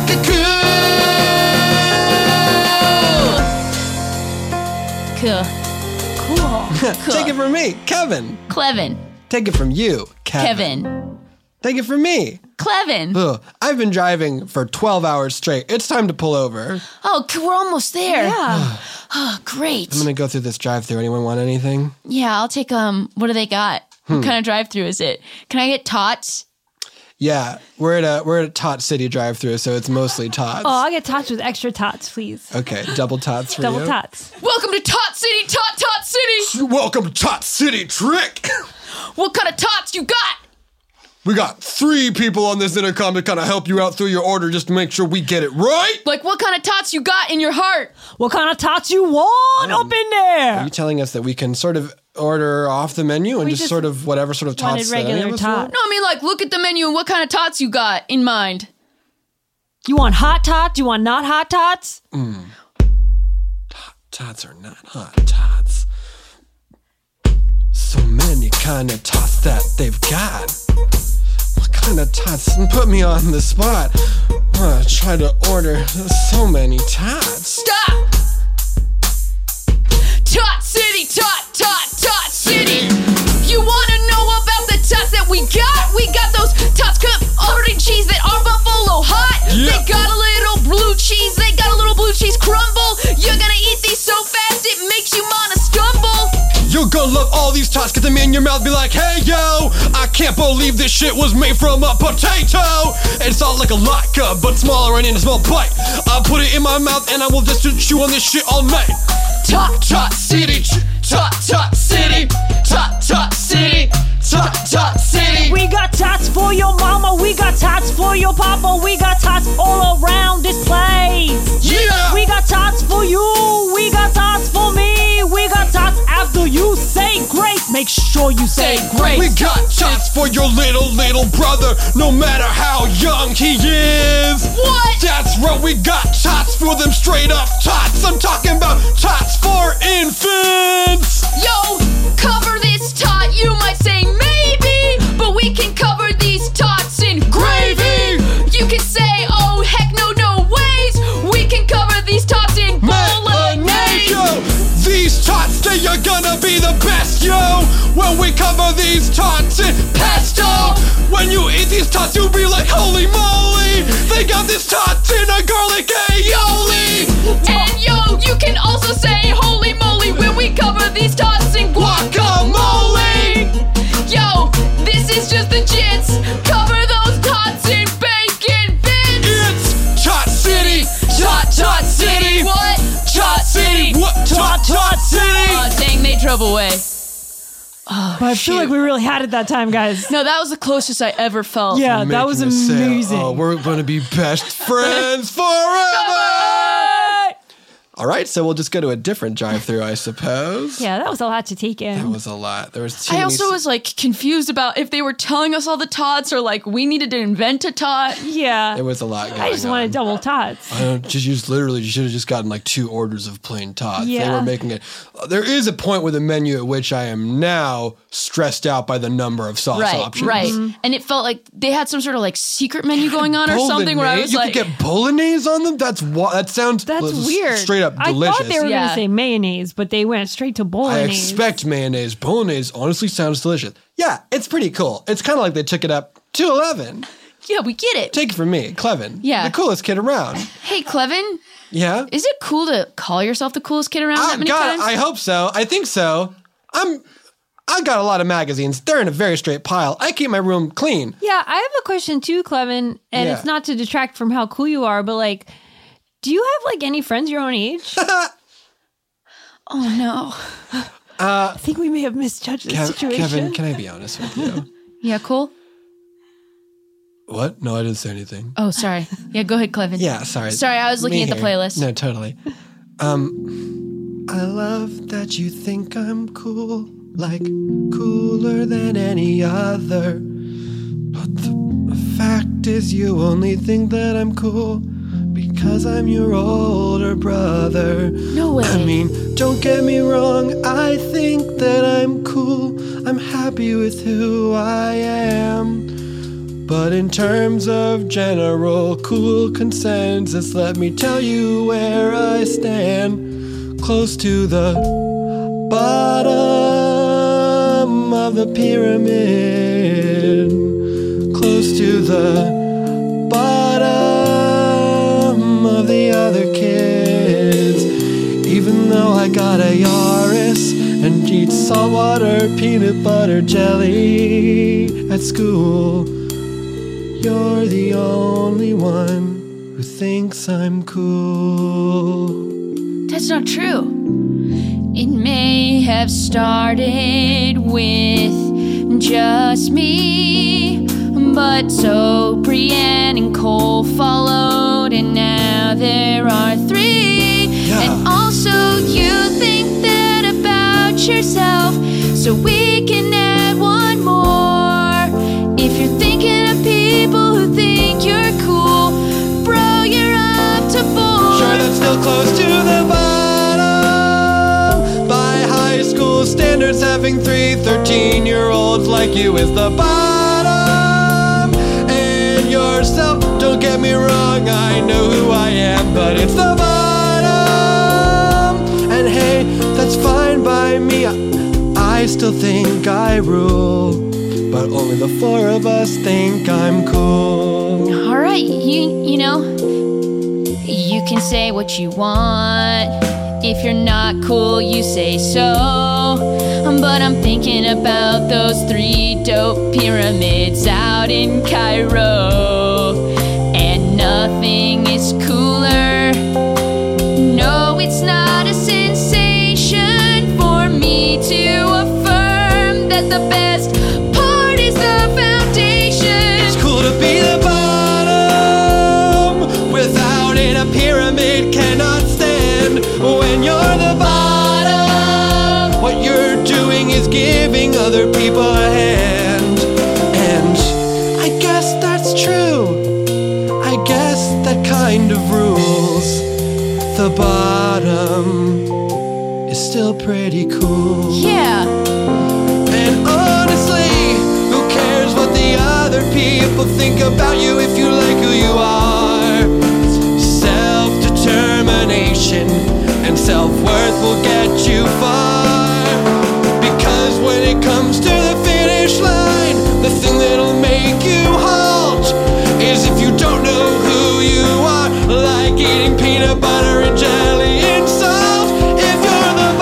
Cool. Take it from me, Kevin. Clevin. Take it from you, Kevin. Take it from me, Clevin. Ugh, I've been driving for 12 hours straight. It's time to pull over. Oh, we're almost there. Yeah. Oh, great. I'm gonna go through this drive-thru. Anyone want anything? Yeah, I'll take, what do they got? What kind of drive-thru is it? Can I get tots? Yeah, we're at a Tot City drive-thru, so it's mostly tots. Oh, I'll get tots with extra tots, please. Okay, double tots for Double you. tots. Welcome to Tot City, Tot City. Welcome to Tot City, Trick. What kind of tots you got? We got 3 people on this intercom to kind of help you out through your order just to make sure we get it right. Like, what kind of tots you got in your heart? What kind of tots you want up in there? Are you telling us that we can sort of order off the menu and just sort of whatever sort of tots that any of us want? No, I mean, like, look at the menu and what kind of tots you got in mind. You want hot tots? You want not hot tots? Hot tots are not hot tots. So many kind of tots that they've got. What kind of tots? Put me on the spot. I try to order so many tots. Stop! Tot City, tot City. You wanna know about the tots that we got? We got those tots covered in cheese that are buffalo hot. Yeah. They got a little blue cheese. They got a little blue cheese crumble. You're gonna eat these so fast it makes you wanna stumble. You're gonna love all these tots, get them in your mouth, be like, hey yo, I can't believe this shit was made from a potato. It's all like a latke, but smaller and in a small bite. I'll put it in my mouth and I will just chew on this shit all night. Tot City, tot City, tot City, tot City. We got tots for your mama, we got tots for your papa, we got tots all around this place. Yeah! We got tots for you, we got tots for me, we got tots after you say great. Make sure you say great. We got tots for your little brother, no matter how young he is. What? That's right, we got tots for them straight up tots. I'm talking about tots for infants. Yo, cover this tot, you might say maybe, but we can cover these tots in gravy. You can say, oh heck no ways, we can cover these tots in bolognese. Yo, these tots, they are gonna be the best, yo. When we cover these tots in pesto. When you eat these tots, you'll be like, holy moly, they got this tots in a garlic aioli. And yo, you can also say holy moly when we cover these tots in guacamole. Yo, this is just the jits. Cover those tots in bacon bits. It's Tot City, tot City. What? Tot City, what? Tot City. Oh, dang, they drove away. But I feel like we really had it that time, guys. No, that was the closest I ever felt. Yeah, that was amazing. Oh, we're gonna be best friends forever. All right, so we'll just go to a different drive-through, I suppose. Yeah, that was a lot to take in. That was a lot. There was too I many also was like confused about if they were telling us all the tots or like we needed to invent a tot. Yeah. There was a lot going on. I just wanted double tots. You should have just gotten like 2 orders of plain tots. Yeah. They were making it. There is a point with the menu at which I am now stressed out by the number of sauce options. Right. And it felt like they had some sort of like secret menu going on or something where I was you like, could get bolognese on them? That sounds weird. straight up delicious. I thought they were going to say mayonnaise, but they went straight to I bolognese. expect mayonnaise. Bolognese honestly sounds delicious. Yeah, it's pretty cool. It's kind of like they took it up to 11. yeah, we get it. Take it from me, Clevin. Yeah. The coolest kid around. Hey, Clevin, Yeah? is it cool to call yourself the coolest kid around that many times? I hope so. I think so. I got a lot of magazines. They're in a very straight pile. I keep my room clean. Yeah, I have a question too, Clevin, and Yeah. it's not to detract from how cool you are, but like, do you have like any friends your own age? Oh, no. I think we may have misjudged the situation. Kevin, can I be honest with you? Yeah, cool? What? No, I didn't say anything. Oh, sorry. Yeah, go ahead, Clevin. Yeah, sorry. Sorry, I was looking Me at the here. playlist. No, totally. I love that you think I'm cool, like cooler than any other. But the fact is you only think that I'm cool because I'm your older brother. No way. I mean, don't get me wrong, I think that I'm cool. I'm happy with who I am. But in terms of general cool consensus, let me tell you where I stand. Close to the bottom of the pyramid. Close to the bottom of the other kids. Even though I got a Yaris and eat saltwater peanut butter jelly at school, you're the only one who thinks I'm cool. That's not true. It may have started with just me, But so Brienne and Cole followed, and now there are 3. Yeah. And also you think that about yourself, so we can add 1 more. If you're thinking of people who think you're cool, bro, you're up to 4. Sure, that's still close to the bottom. By high school standards, having 3 13-year-olds like you is the bottom. And yourself, don't get me wrong, I know who I am, but it's the bottom. And hey, that's fine by me. I still think I rule, but only the 4 of us think I'm cool. All right, you know, you can say what you want. If you're not cool, you say so. But I'm thinking about those 3 dope pyramids out in Cairo, and nothing is cooler. No, it's not a sensation for me to affirm that the best part is the foundation. It's cool to be the bottom. Without it, a pyramid cannot stand. When you're the bottom, what you're doing is giving other people a hand. And I guess that's true. I guess that kind of rules. The bottom is still pretty cool. Yeah. And honestly, who cares what the other people think about you if you like who you are? Self-determination and self-worth will get you far. Because when it comes to the finish line, the thing that'll make you halt is if you don't know who you are, like eating peanut butter and jelly and salt. If you're the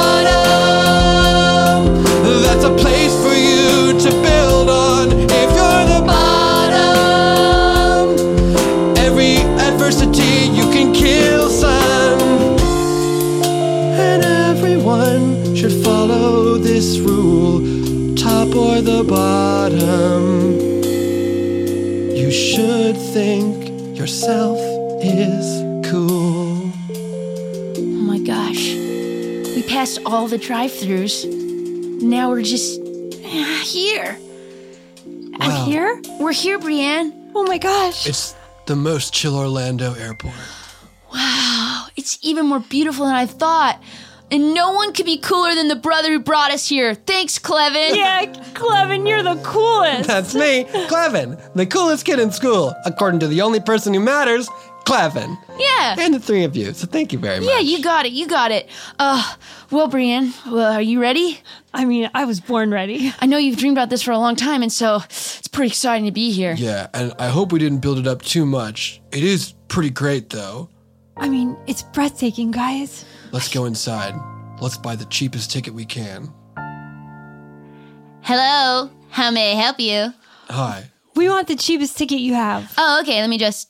bottom, that's a place for you to build on. If you're the bottom, every adversity you can kill some. And everyone should follow this rule, top or the bottom. You should think yourself is cool. Oh my gosh. We passed all the drive-thrus. Now we're just here. Wow. Here? We're here, Brienne. Oh my gosh. It's the most chill Orlando airport. Wow, it's even more beautiful than I thought. And no one could be cooler than the brother who brought us here. Thanks, Clevin. Yeah, Clevin, you're the coolest. That's me, Clevin, the coolest kid in school, according to the only person who matters, Clevin. Yeah. And the 3 of you, so thank you very much. Yeah, you got it. You got it. Well, Brienne, are you ready? I mean, I was born ready. I know you've dreamed about this for a long time, and so it's pretty exciting to be here. Yeah, and I hope we didn't build it up too much. It is pretty great, though. I mean, it's breathtaking, guys. Let's go inside. Let's buy the cheapest ticket we can. Hello, how may I help you? Hi. We want the cheapest ticket you have. Oh, okay, let me just...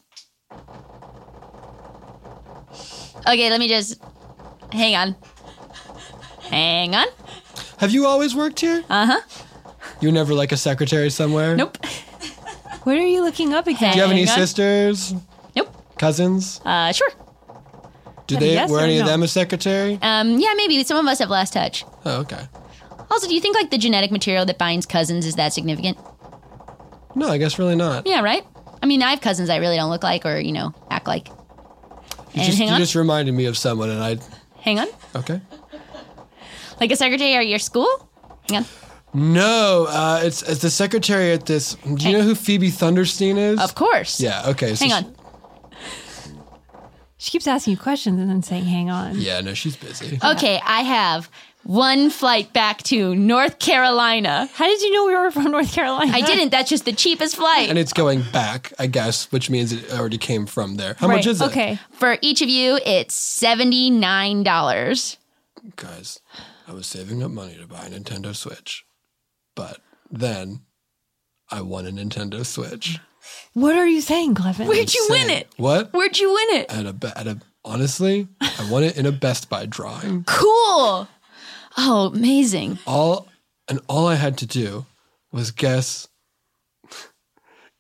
Hang on. Hang on. Have you always worked here? Uh-huh. You're never like a secretary somewhere? Nope. What are you looking up again? Do you have any Hang on. sisters? Nope. Cousins? Sure. Yes Were or any of no? them a secretary? Yeah, maybe. Some of us have last touch. Oh, okay. Also, do you think, like, the genetic material that binds cousins is that significant? No, I guess really not. Yeah, right? I mean, I have cousins I really don't look like or, act like. You And hang you on. just reminded me of someone, and I... Hang on. Okay. Like a secretary at your school? Hang on. No, it's the secretary at this... Do you know who Phoebe Thunderstein is? Of course. Yeah, okay. So Hang on. She keeps asking you questions and then saying, hang on. Yeah, no, she's busy. Okay, I have one flight back to North Carolina. How did you know we were from North Carolina? I didn't. That's just the cheapest flight. And it's going back, I guess, which means it already came from there. How much is it? Okay. For each of you, it's $79. Guys, I was saving up money to buy a Nintendo Switch. But then I won a Nintendo Switch. What are you saying, Clevin? Where'd you win it? What? Where'd you win it? Honestly, I won it in a Best Buy drawing. Cool. Oh, amazing. All I had to do was guess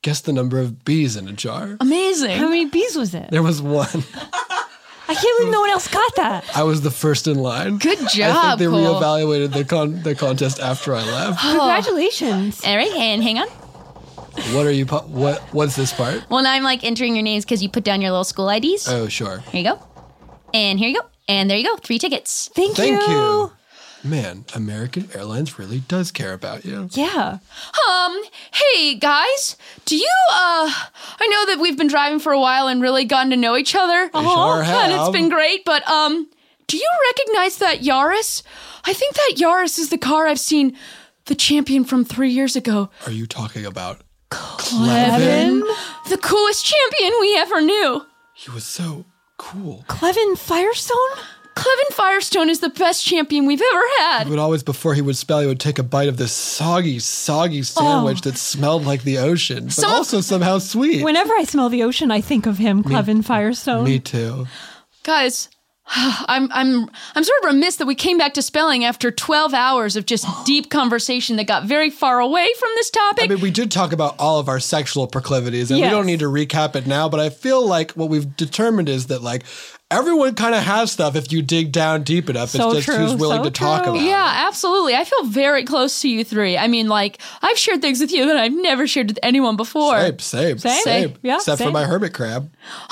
Guess the number of bees in a jar. Amazing. How many bees was it? There was one. I can't believe no one else got that. I was the first in line. Good I job, think they Cole. reevaluated the contest after I left. Congratulations. All right, and hang on. What are you? What's this part? Well, now I'm like entering your names because you put down your little school IDs. Oh, sure. Here you go. And here you go. And there you go. 3 tickets. Thank Thank you. Man, American Airlines really does care about you. Yeah. Hey guys, do you I know that we've been driving for a while and really gotten to know each other. We sure have. And it's been great, but do you recognize that Yaris? I think that Yaris is the car I've seen the champion from 3 years ago. Are you talking about Clevin? The coolest champion we ever knew. He was so cool. Clevin Firestone? Clevin Firestone is the best champion we've ever had. But always before he would spell, he would take a bite of this soggy sandwich that smelled like the ocean, but also somehow sweet. Whenever I smell the ocean, I think of him, Clevin Firestone. Me too. Guys, I'm sort of remiss that we came back to spelling after 12 hours of just deep conversation that got very far away from this topic. I mean, we did talk about all of our sexual proclivities, and we Yes. don't need to recap it now, but I feel like what we've determined is that, like, everyone kind of has stuff if you dig down deep enough. So It's just who's true, willing so to talk true. about it. Yeah, absolutely. I feel very close to you three. I mean, like, I've shared things with you that I've never shared with anyone before. Same. Yeah, Except for same. my hermit crab.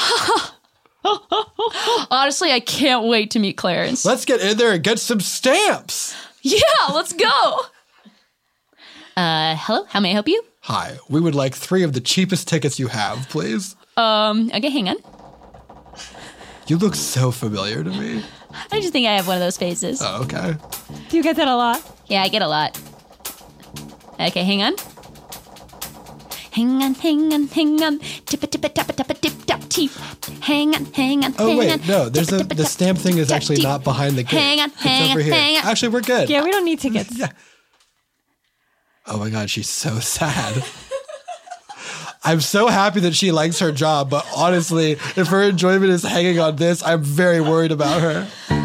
Honestly, I can't wait to meet Clarence. Let's get in there and get some stamps. Yeah, let's go. Hello, how may I help you? Hi, we would like 3 of the cheapest tickets you have, please. Okay, hang on. You look so familiar to me. I just think I have one of those faces. Oh, okay. Do you get that a lot? Yeah, I get a lot. Okay, hang on. Hang on. Tippa tippa tappa tappa tip tap teep. Hang on. Oh, wait, on. no, there's Tippa, tippa, the stamp thing is tap, actually teep. not behind the gate. Hang on, It's over here. hang on. Actually, we're good. Yeah, we don't need tickets. Yeah. Oh my God, she's so sad. I'm so happy that she likes her job, but honestly, if her enjoyment is hanging on this, I'm very worried about her.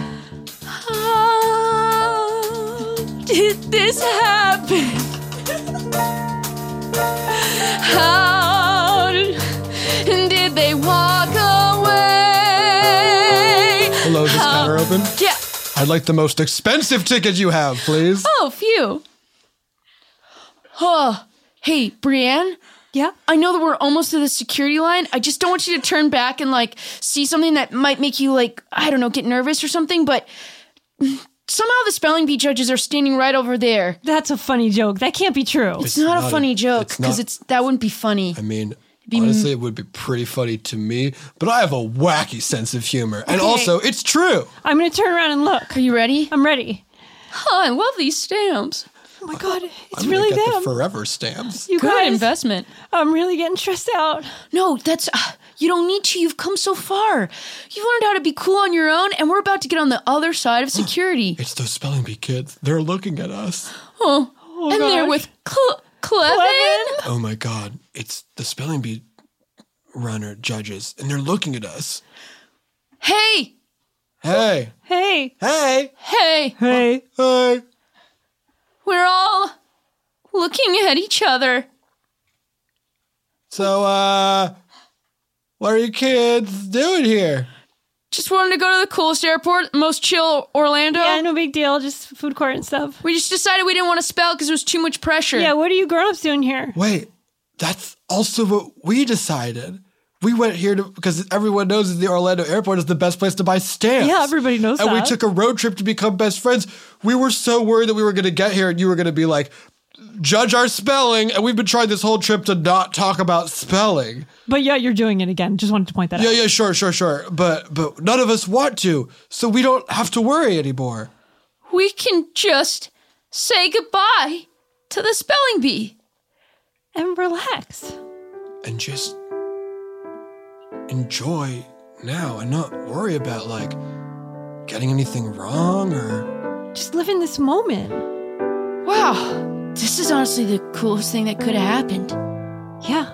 How did this happen? How did they walk away? Hello, is this counter open? Yeah. I'd like the most expensive ticket you have, please. Oh, phew. Oh, hey, Brienne. Yeah? I know that we're almost to the security line. I just don't want you to turn back and, like, see something that might make you, like, I don't know, get nervous or something, but somehow the spelling bee judges are standing right over there. That's a funny joke. That can't be true. It's not a funny joke, it's not- because that wouldn't be funny. I mean, honestly, it would be pretty funny to me, but I have a wacky sense of humor. And also, it's true. I'm going to turn around and look. Are you ready? I'm ready. Oh, I love these stamps. Oh my God, it's I'm really gonna get them. the forever stamps. You Good guys, investment. I'm really getting stressed out. No, that's you don't need to. You've come so far. You've learned how to be cool on your own, and we're about to get on the other side of security. It's those spelling bee kids. They're looking at us. And they're gosh. with Clevin. Oh my God. It's the spelling bee runner judges, and they're looking at us. Hey, Hey. Hey. Hey. hey, Hey. Hey. we're all looking at each other. So, what are you kids doing here? Just wanted to go to the coolest airport, most chill Orlando. Yeah, no big deal. Just food court and stuff. We just decided we didn't want to spell because it was too much pressure. Yeah, what are you grown-ups doing here? Wait, that's also what we decided. We went here because everyone knows that the Orlando airport is the best place to buy stamps. Yeah, everybody knows and that. we took a road trip to become best friends. We were so worried that we were going to get here and you were going to be like, judge our spelling. And we've been trying this whole trip to not talk about spelling. But yeah, you're doing it again. Just wanted to point that out. Yeah, sure. But none of us want to, so we don't have to worry anymore. We can just say goodbye to the spelling bee. And relax. And just enjoy now and not worry about, like, getting anything wrong or... Just live in this moment. Wow, this is honestly the coolest thing that could have happened. Yeah.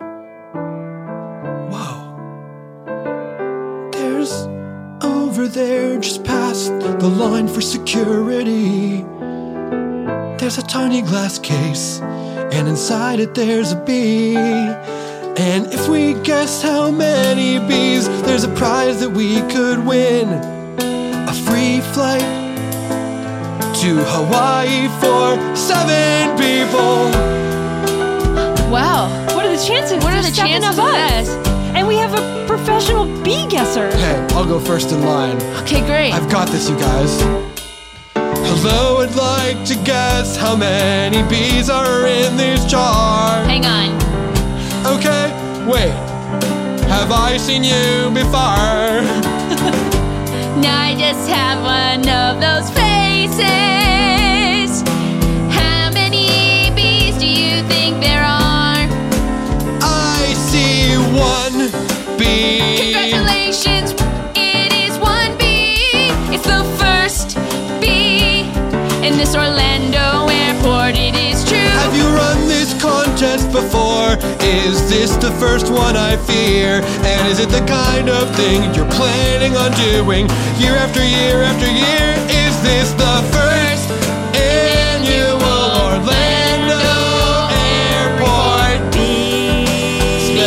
Whoa. There's over there, just past the line for security. There's a tiny glass case and inside it there's a bee. And if we guess how many bees, there's a prize that we could win. A free flight to Hawaii for 7 people. Wow. What are the chances? What are There's the 7 chances of of us. that? And we have a professional bee guesser. Hey, I'll go first in line. Okay, great. I've got this, you guys. Hello, I'd like to guess how many bees are in this jar. Hang on. Okay, wait. Have I seen you before? Now I just have one of those faces. How many bees do you think there are? I see 1 bee. Congratulations, it is 1 bee. It's the first bee in this Orlando airport. It is true. Have you run this contest before? Is this the first one I fear? And is it the kind of thing you're planning on doing year after year after year? Is this the first annual Orlando Airport Bee?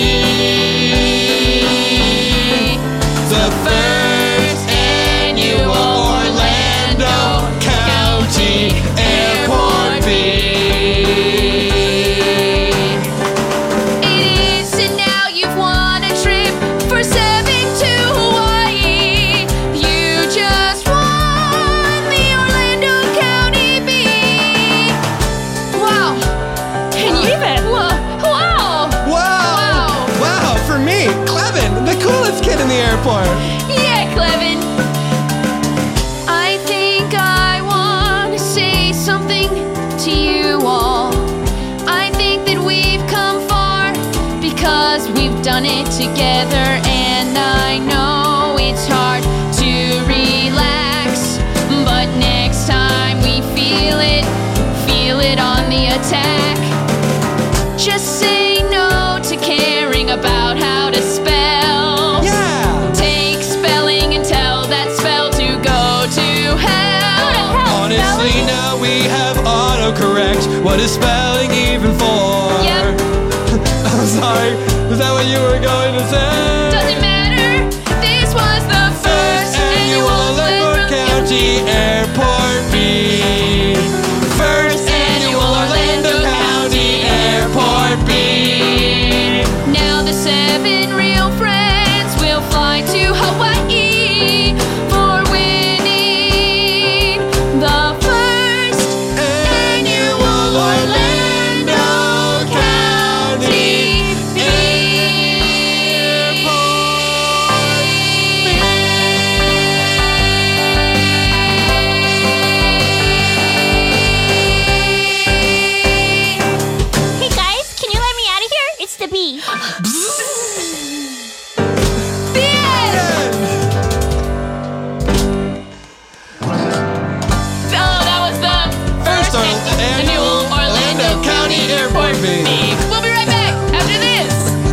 The first annual Orlando County Airport Bee. It is, and now you've won a trip for 7 to Hawaii. You just won the Orlando County Bee. Wow. Can you even? Wow. Wow, for me, Clevin, the coolest kid in the airport. Yeah, Clevin. I think I want to say something to you all. I think that we've come far because we've done it together, and I know it's hard to relax, but next time we feel it on the attack. Just say no to caring about how to spell. Yeah. Take spelling and tell that spell to go to hell. Honestly, now we have autocorrect. What is spelling even for? Yep. I'm sorry. Is that what you were going to say? Doesn't matter. This was the first annual Orlando County Airport Bee. First annual Orlando County Airport Bee. Now the 7 real friends will fly to Hawaii for winning the first annual Orlando County Hey guys, can you let me out of here? It's the bee. Annual Orlando County Airport Bee. We'll be right back after this.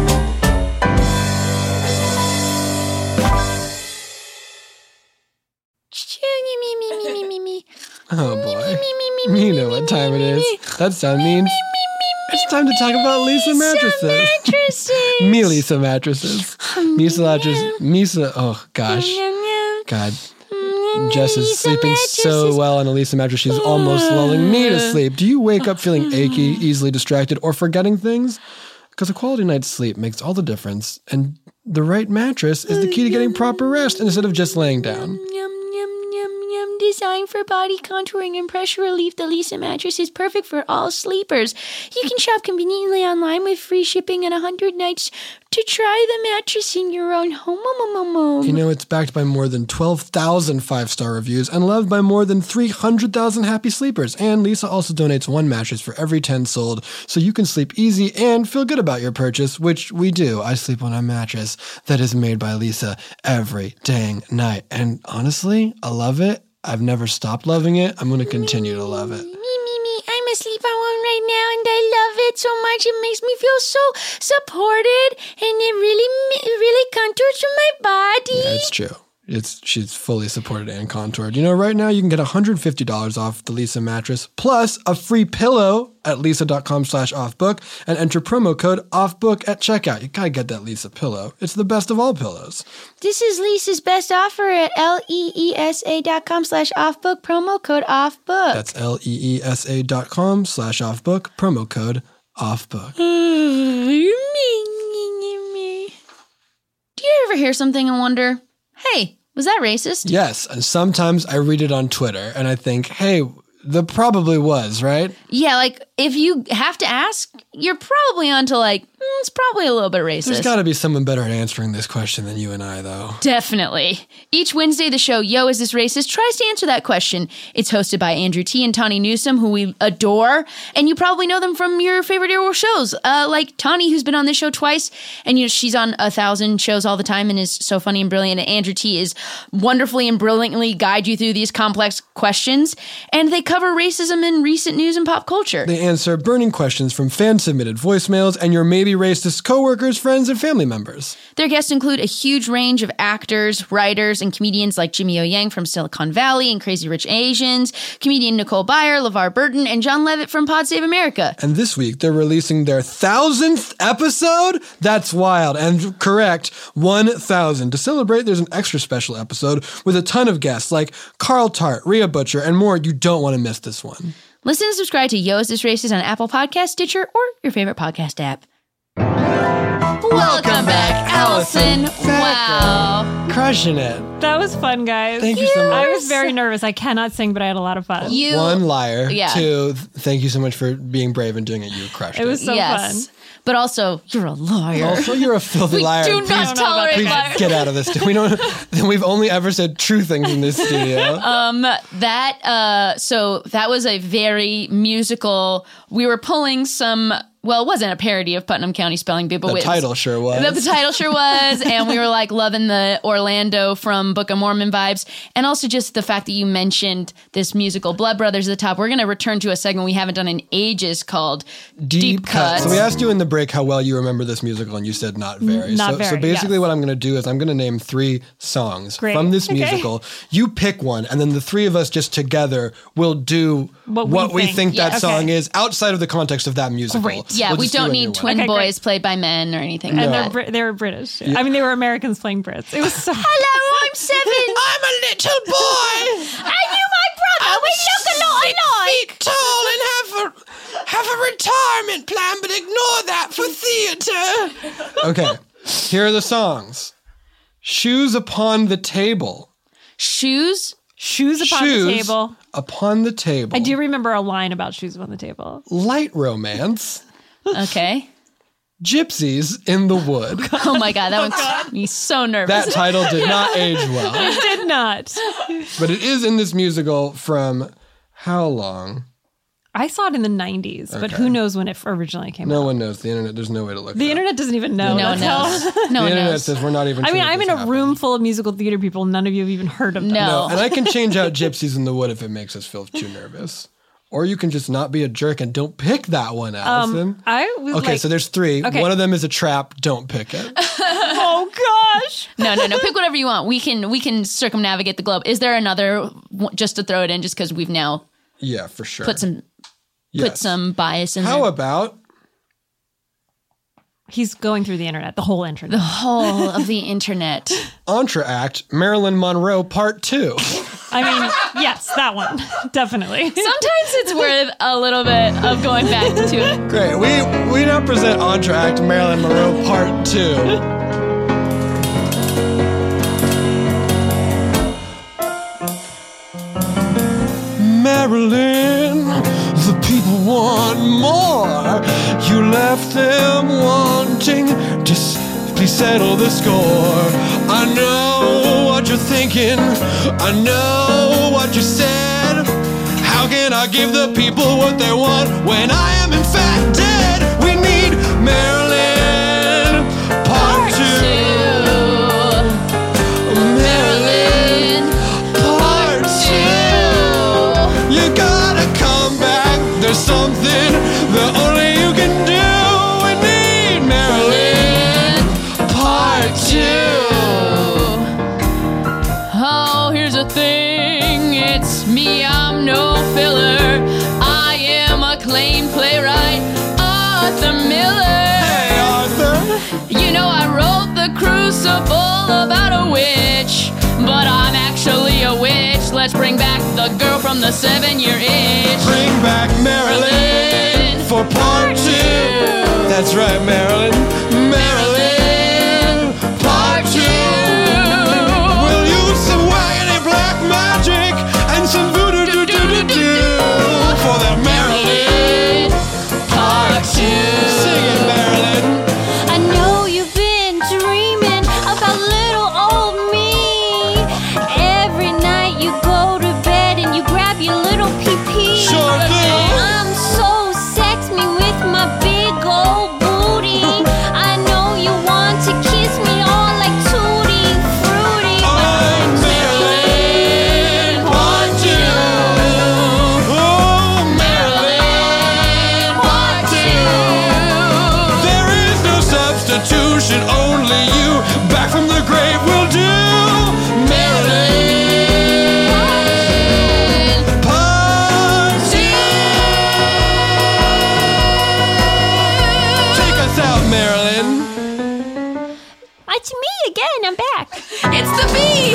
Oh boy. You know what time it is. That sound means it's time to talk about Lisa mattresses. Me Lisa mattresses. Misa. Oh gosh. God. Jess is sleeping so well on a Lisa mattress, she's almost lulling me to sleep. Do you wake up feeling achy, easily distracted, or forgetting things? Because a quality night's sleep makes all the difference, and the right mattress is the key to getting proper rest instead of just laying down. Designed for body contouring and pressure relief, the Lisa mattress is perfect for all sleepers. You can shop conveniently online with free shipping and 100 nights to try the mattress in your own home. You know, it's backed by more than 12,000 5-star reviews and loved by more than 300,000 happy sleepers. And Lisa also donates 1 mattress for every 10 sold, so you can sleep easy and feel good about your purchase, which we do. I sleep on a mattress that is made by Lisa every dang night. And honestly, I love it. I've never stopped loving it. I'm going to continue to love it. I'm asleep on one right now, and I love it so much. It makes me feel so supported, and it really contours to my body. Yeah, it's true. She's fully supported and contoured. Right now you can get $150 off the Leesa mattress plus a free pillow at leesa.com/offbook and enter promo code offbook at checkout. You gotta get that Leesa pillow. It's the best of all pillows. This is Lisa's best offer at leesa.com/offbook, promo code offbook. That's leesa.com/offbook, promo code offbook. Do you ever hear something and wonder, hey, was that racist? Yes, and sometimes I read it on Twitter and I think, hey, that probably was, right? Yeah, like if you have to ask, you're probably onto like, it's probably a little bit racist. There's got to be someone better at answering this question than you and I, though. Definitely. Each Wednesday, the show Yo, Is This Racist? Tries to answer that question. It's hosted by Andrew T. and Tawny Newsome, who we adore. And you probably know them from your favorite Earwolf shows, like Tawny, who's been on this show twice. And she's on 1,000 shows all the time and is so funny and brilliant. And Andrew T. is wonderfully and brilliantly guide you through these complex questions. And they cover racism in recent news and pop culture. They answer burning questions from fan-submitted voicemails and your maybe racist coworkers, friends, and family members. Their guests include a huge range of actors, writers, and comedians like Jimmy O. Yang from Silicon Valley and Crazy Rich Asians, comedian Nicole Byer, LeVar Burton, and John Levitt from Pod Save America. And this week, they're releasing their 1,000th episode? That's wild. And correct, 1,000. To celebrate, there's an extra special episode with a ton of guests like Carl Tart, Rhea Butcher, and more. You don't want to miss this one. Listen and subscribe to Yo, Is This Racist on Apple Podcasts, Stitcher, or your favorite podcast app. Welcome back, Allison. Wow. Crushing it. That was fun, guys. Thank you so much. I was very nervous. I cannot sing, but I had a lot of fun. One, liar. Yeah. Two, thank you so much for being brave and doing it. You crushed it. It was so fun. But also, you're a liar. Also, you're a filthy liar. do not tolerate please liars. get out of this. We've only ever said true things in this studio. So that was a very musical. We were pulling some. Well, it wasn't a parody of Putnam County Spelling Bee, but The title sure was. The title sure was, and we were like loving the Orlando from Book of Mormon vibes, and also just the fact that you mentioned this musical Blood Brothers at the top. We're going to return to a segment we haven't done in ages called Deep Cuts. So we asked you in the break how well you remember this musical, and you said not very. Not so very, basically yes. what I'm going to do is I'm going to name 3 songs Great. from this Okay. musical. You pick one, and then the 3 of us just together will do what we think that song is outside of the context of that musical. Great. Yeah, We'll we just do don't a need new twin one. boys played by men or anything And like that. they were British. Yeah. I mean, they were Americans playing Brits. It was so. Hello, I'm 7. I'm a little boy. Are you my brother? We look a lot alike. Feet tall and have a retirement plan, but ignore that for theater. Okay, here are the songs. Shoes Upon the Table. Shoes upon the table. Upon the Table. I do remember a line about shoes upon the table. Light Romance. Okay. Gypsies in the Wood. Oh my God, that one got me so nervous. That title did not age well. It did not. But it is in this musical from how long? I saw it in the 90s, but Okay. who knows when it originally came out. No one knows. The internet, there's no way to look The it up. internet doesn't even know. No one That's knows. how- No The one internet knows. says we're not even I sure mean, that I'm this in a happened. room full of musical theater people. None of you have even heard of them. No. And I can change out Gypsies in the Wood if it makes us feel too nervous. Or you can just not be a jerk and don't pick that one, Allison. I was Okay, like, so there's 3. Okay. One of them is a trap. Don't pick it. oh gosh. No. Pick whatever you want. We can circumnavigate the globe. Is there another just to throw it in just because we've now Yeah, for sure. put some bias in How there? about He's going through the internet, the whole internet. The whole of the internet. Entr'acte Marilyn Monroe Part 2? I mean, yes, that one. Definitely. Sometimes it's worth a little bit of going back to it. Great. We now present Entr'acte Marilyn Monroe Part 2. Marilyn, the people want more. You left them wanting to please settle the score. I know what you're thinking. I know what you said. How can I give the people what they want when I am in fact dead? We need Marilyn Part 2. Marilyn Part 2. You gotta come back. There's something that only you can do. We need Marilyn Part 2. acclaimed playwright Arthur Miller. Hey, Arthur. You know I wrote The Crucible about a witch, but I'm actually a witch. Let's bring back the girl from the 7-year itch. Bring back Marilyn for part 2. That's right, Marilyn. Marilyn, part 2. We'll use some waggity black magic and some voodoo doo doo doo doo for the Marilyn part 2. Sing it, Marilyn. I know you've been dreaming about little old me. Every night you go to bed and you grab your little pee-pee. Sure do. I'm so sex me with my big old booty. I know you want to kiss me all like Tutti Frutti. I'm Marilyn part 2. Oh, Marilyn Part 2. There is no substitution, only you. Back from the grave will do. Marilyn part 2. Take us out, Marilyn. It's me again. I'm back. It's the bee.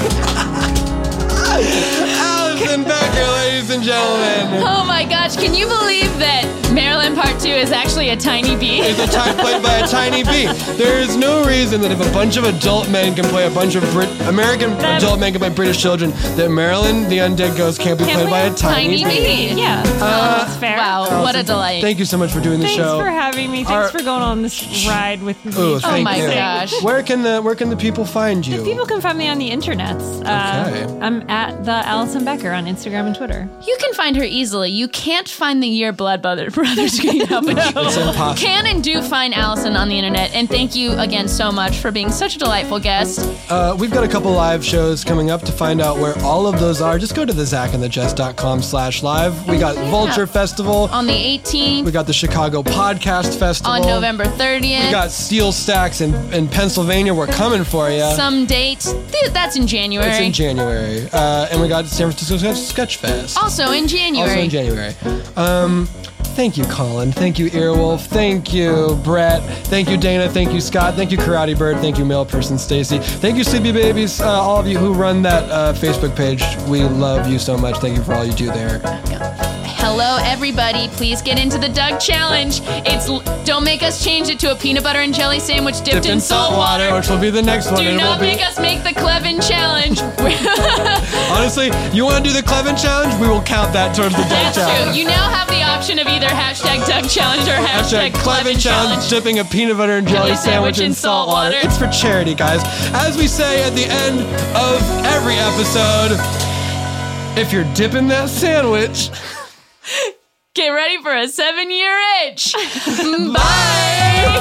Allison Becker, ladies and gentlemen. Oh my gosh, can you believe that Marilyn Part 2 is actually a tiny bee? Is a type played by a tiny bee. There is no reason that if a bunch of adult men can play a bunch of American adult men can play British children, that Marilyn the Undead Ghost can't be played by a tiny bee. Yeah, that's fair. Wow, what a delight. Thank you so much for doing the Thanks show. for having me. Thanks for going on this ride with me. Oh, thank my you. gosh. Where can the people find you? People can find me on the internets. Okay. I'm at the Allison Becker on Instagram and Twitter. You can find her easily. You can't find the year Blood Brothers came out, but you It's impossible. can and do find Allison on the internet. And thank you again so much for being such a delightful guest. We've got a couple live shows coming up. To find out where all of those are, just go to thezachandthejess.com/live. We got Vulture Festival. On the 18th, We got the Chicago Podcast Festival. on November 30th. We got Steel Stacks in Pennsylvania. We're coming for you. some date. That's in January. It's in January. And we got San Francisco Sketch Fest. Also in January. Also in January. Thank you, Colin. Thank you, Earwolf. Thank you, Brett. Thank you, Dana. Thank you, Scott. Thank you, Karate Bird. Thank you, Male Person Stacy. Thank you, Sleepy Babies. All of you who run that Facebook page. We love you so much. Thank you for all you do there. Hello, everybody. Please get into the Doug Challenge. Don't make us change it to a peanut butter and jelly sandwich dipped in salt water. Which will be the next one. Do and it not will be- make us make the Clevin Challenge. Honestly, you want to do the Clevin Challenge? We will count that towards the Doug That's Challenge. true. You now have the option of either hashtag Doug Challenge or hashtag Clevin Challenge. Dipping a peanut butter and jelly sandwich in salt water. It's for charity, guys. As we say at the end of every episode, if you're dipping that sandwich, Get ready for a 7-year itch. Bye.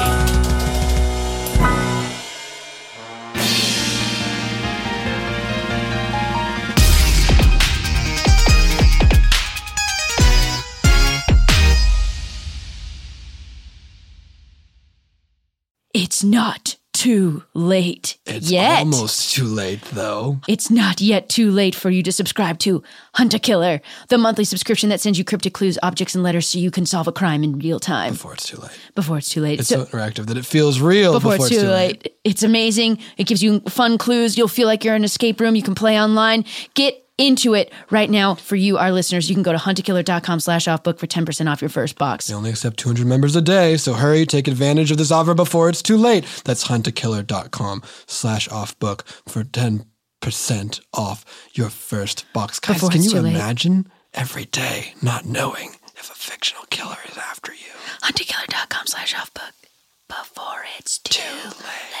It's not too late it's yet. almost too late, though. It's not yet too late for you to subscribe to Hunt a Killer, the monthly subscription that sends you cryptic clues, objects, and letters so you can solve a crime in real time. Before it's too late. Before it's too late. It's so interactive that it feels real before it's too late. It's amazing. It gives you fun clues. You'll feel like you're in an escape room. You can play online. Get into it right now for you, our listeners. You can go to huntakiller.com/offbook for 10% off your first box. They only accept 200 members a day, so hurry, take advantage of this offer before it's too late. That's huntakiller.com/offbook for 10% off your first box. Guys, Before can it's you too late. imagine every day not knowing if a fictional killer is after you? Huntakiller.com/offbook before it's too late.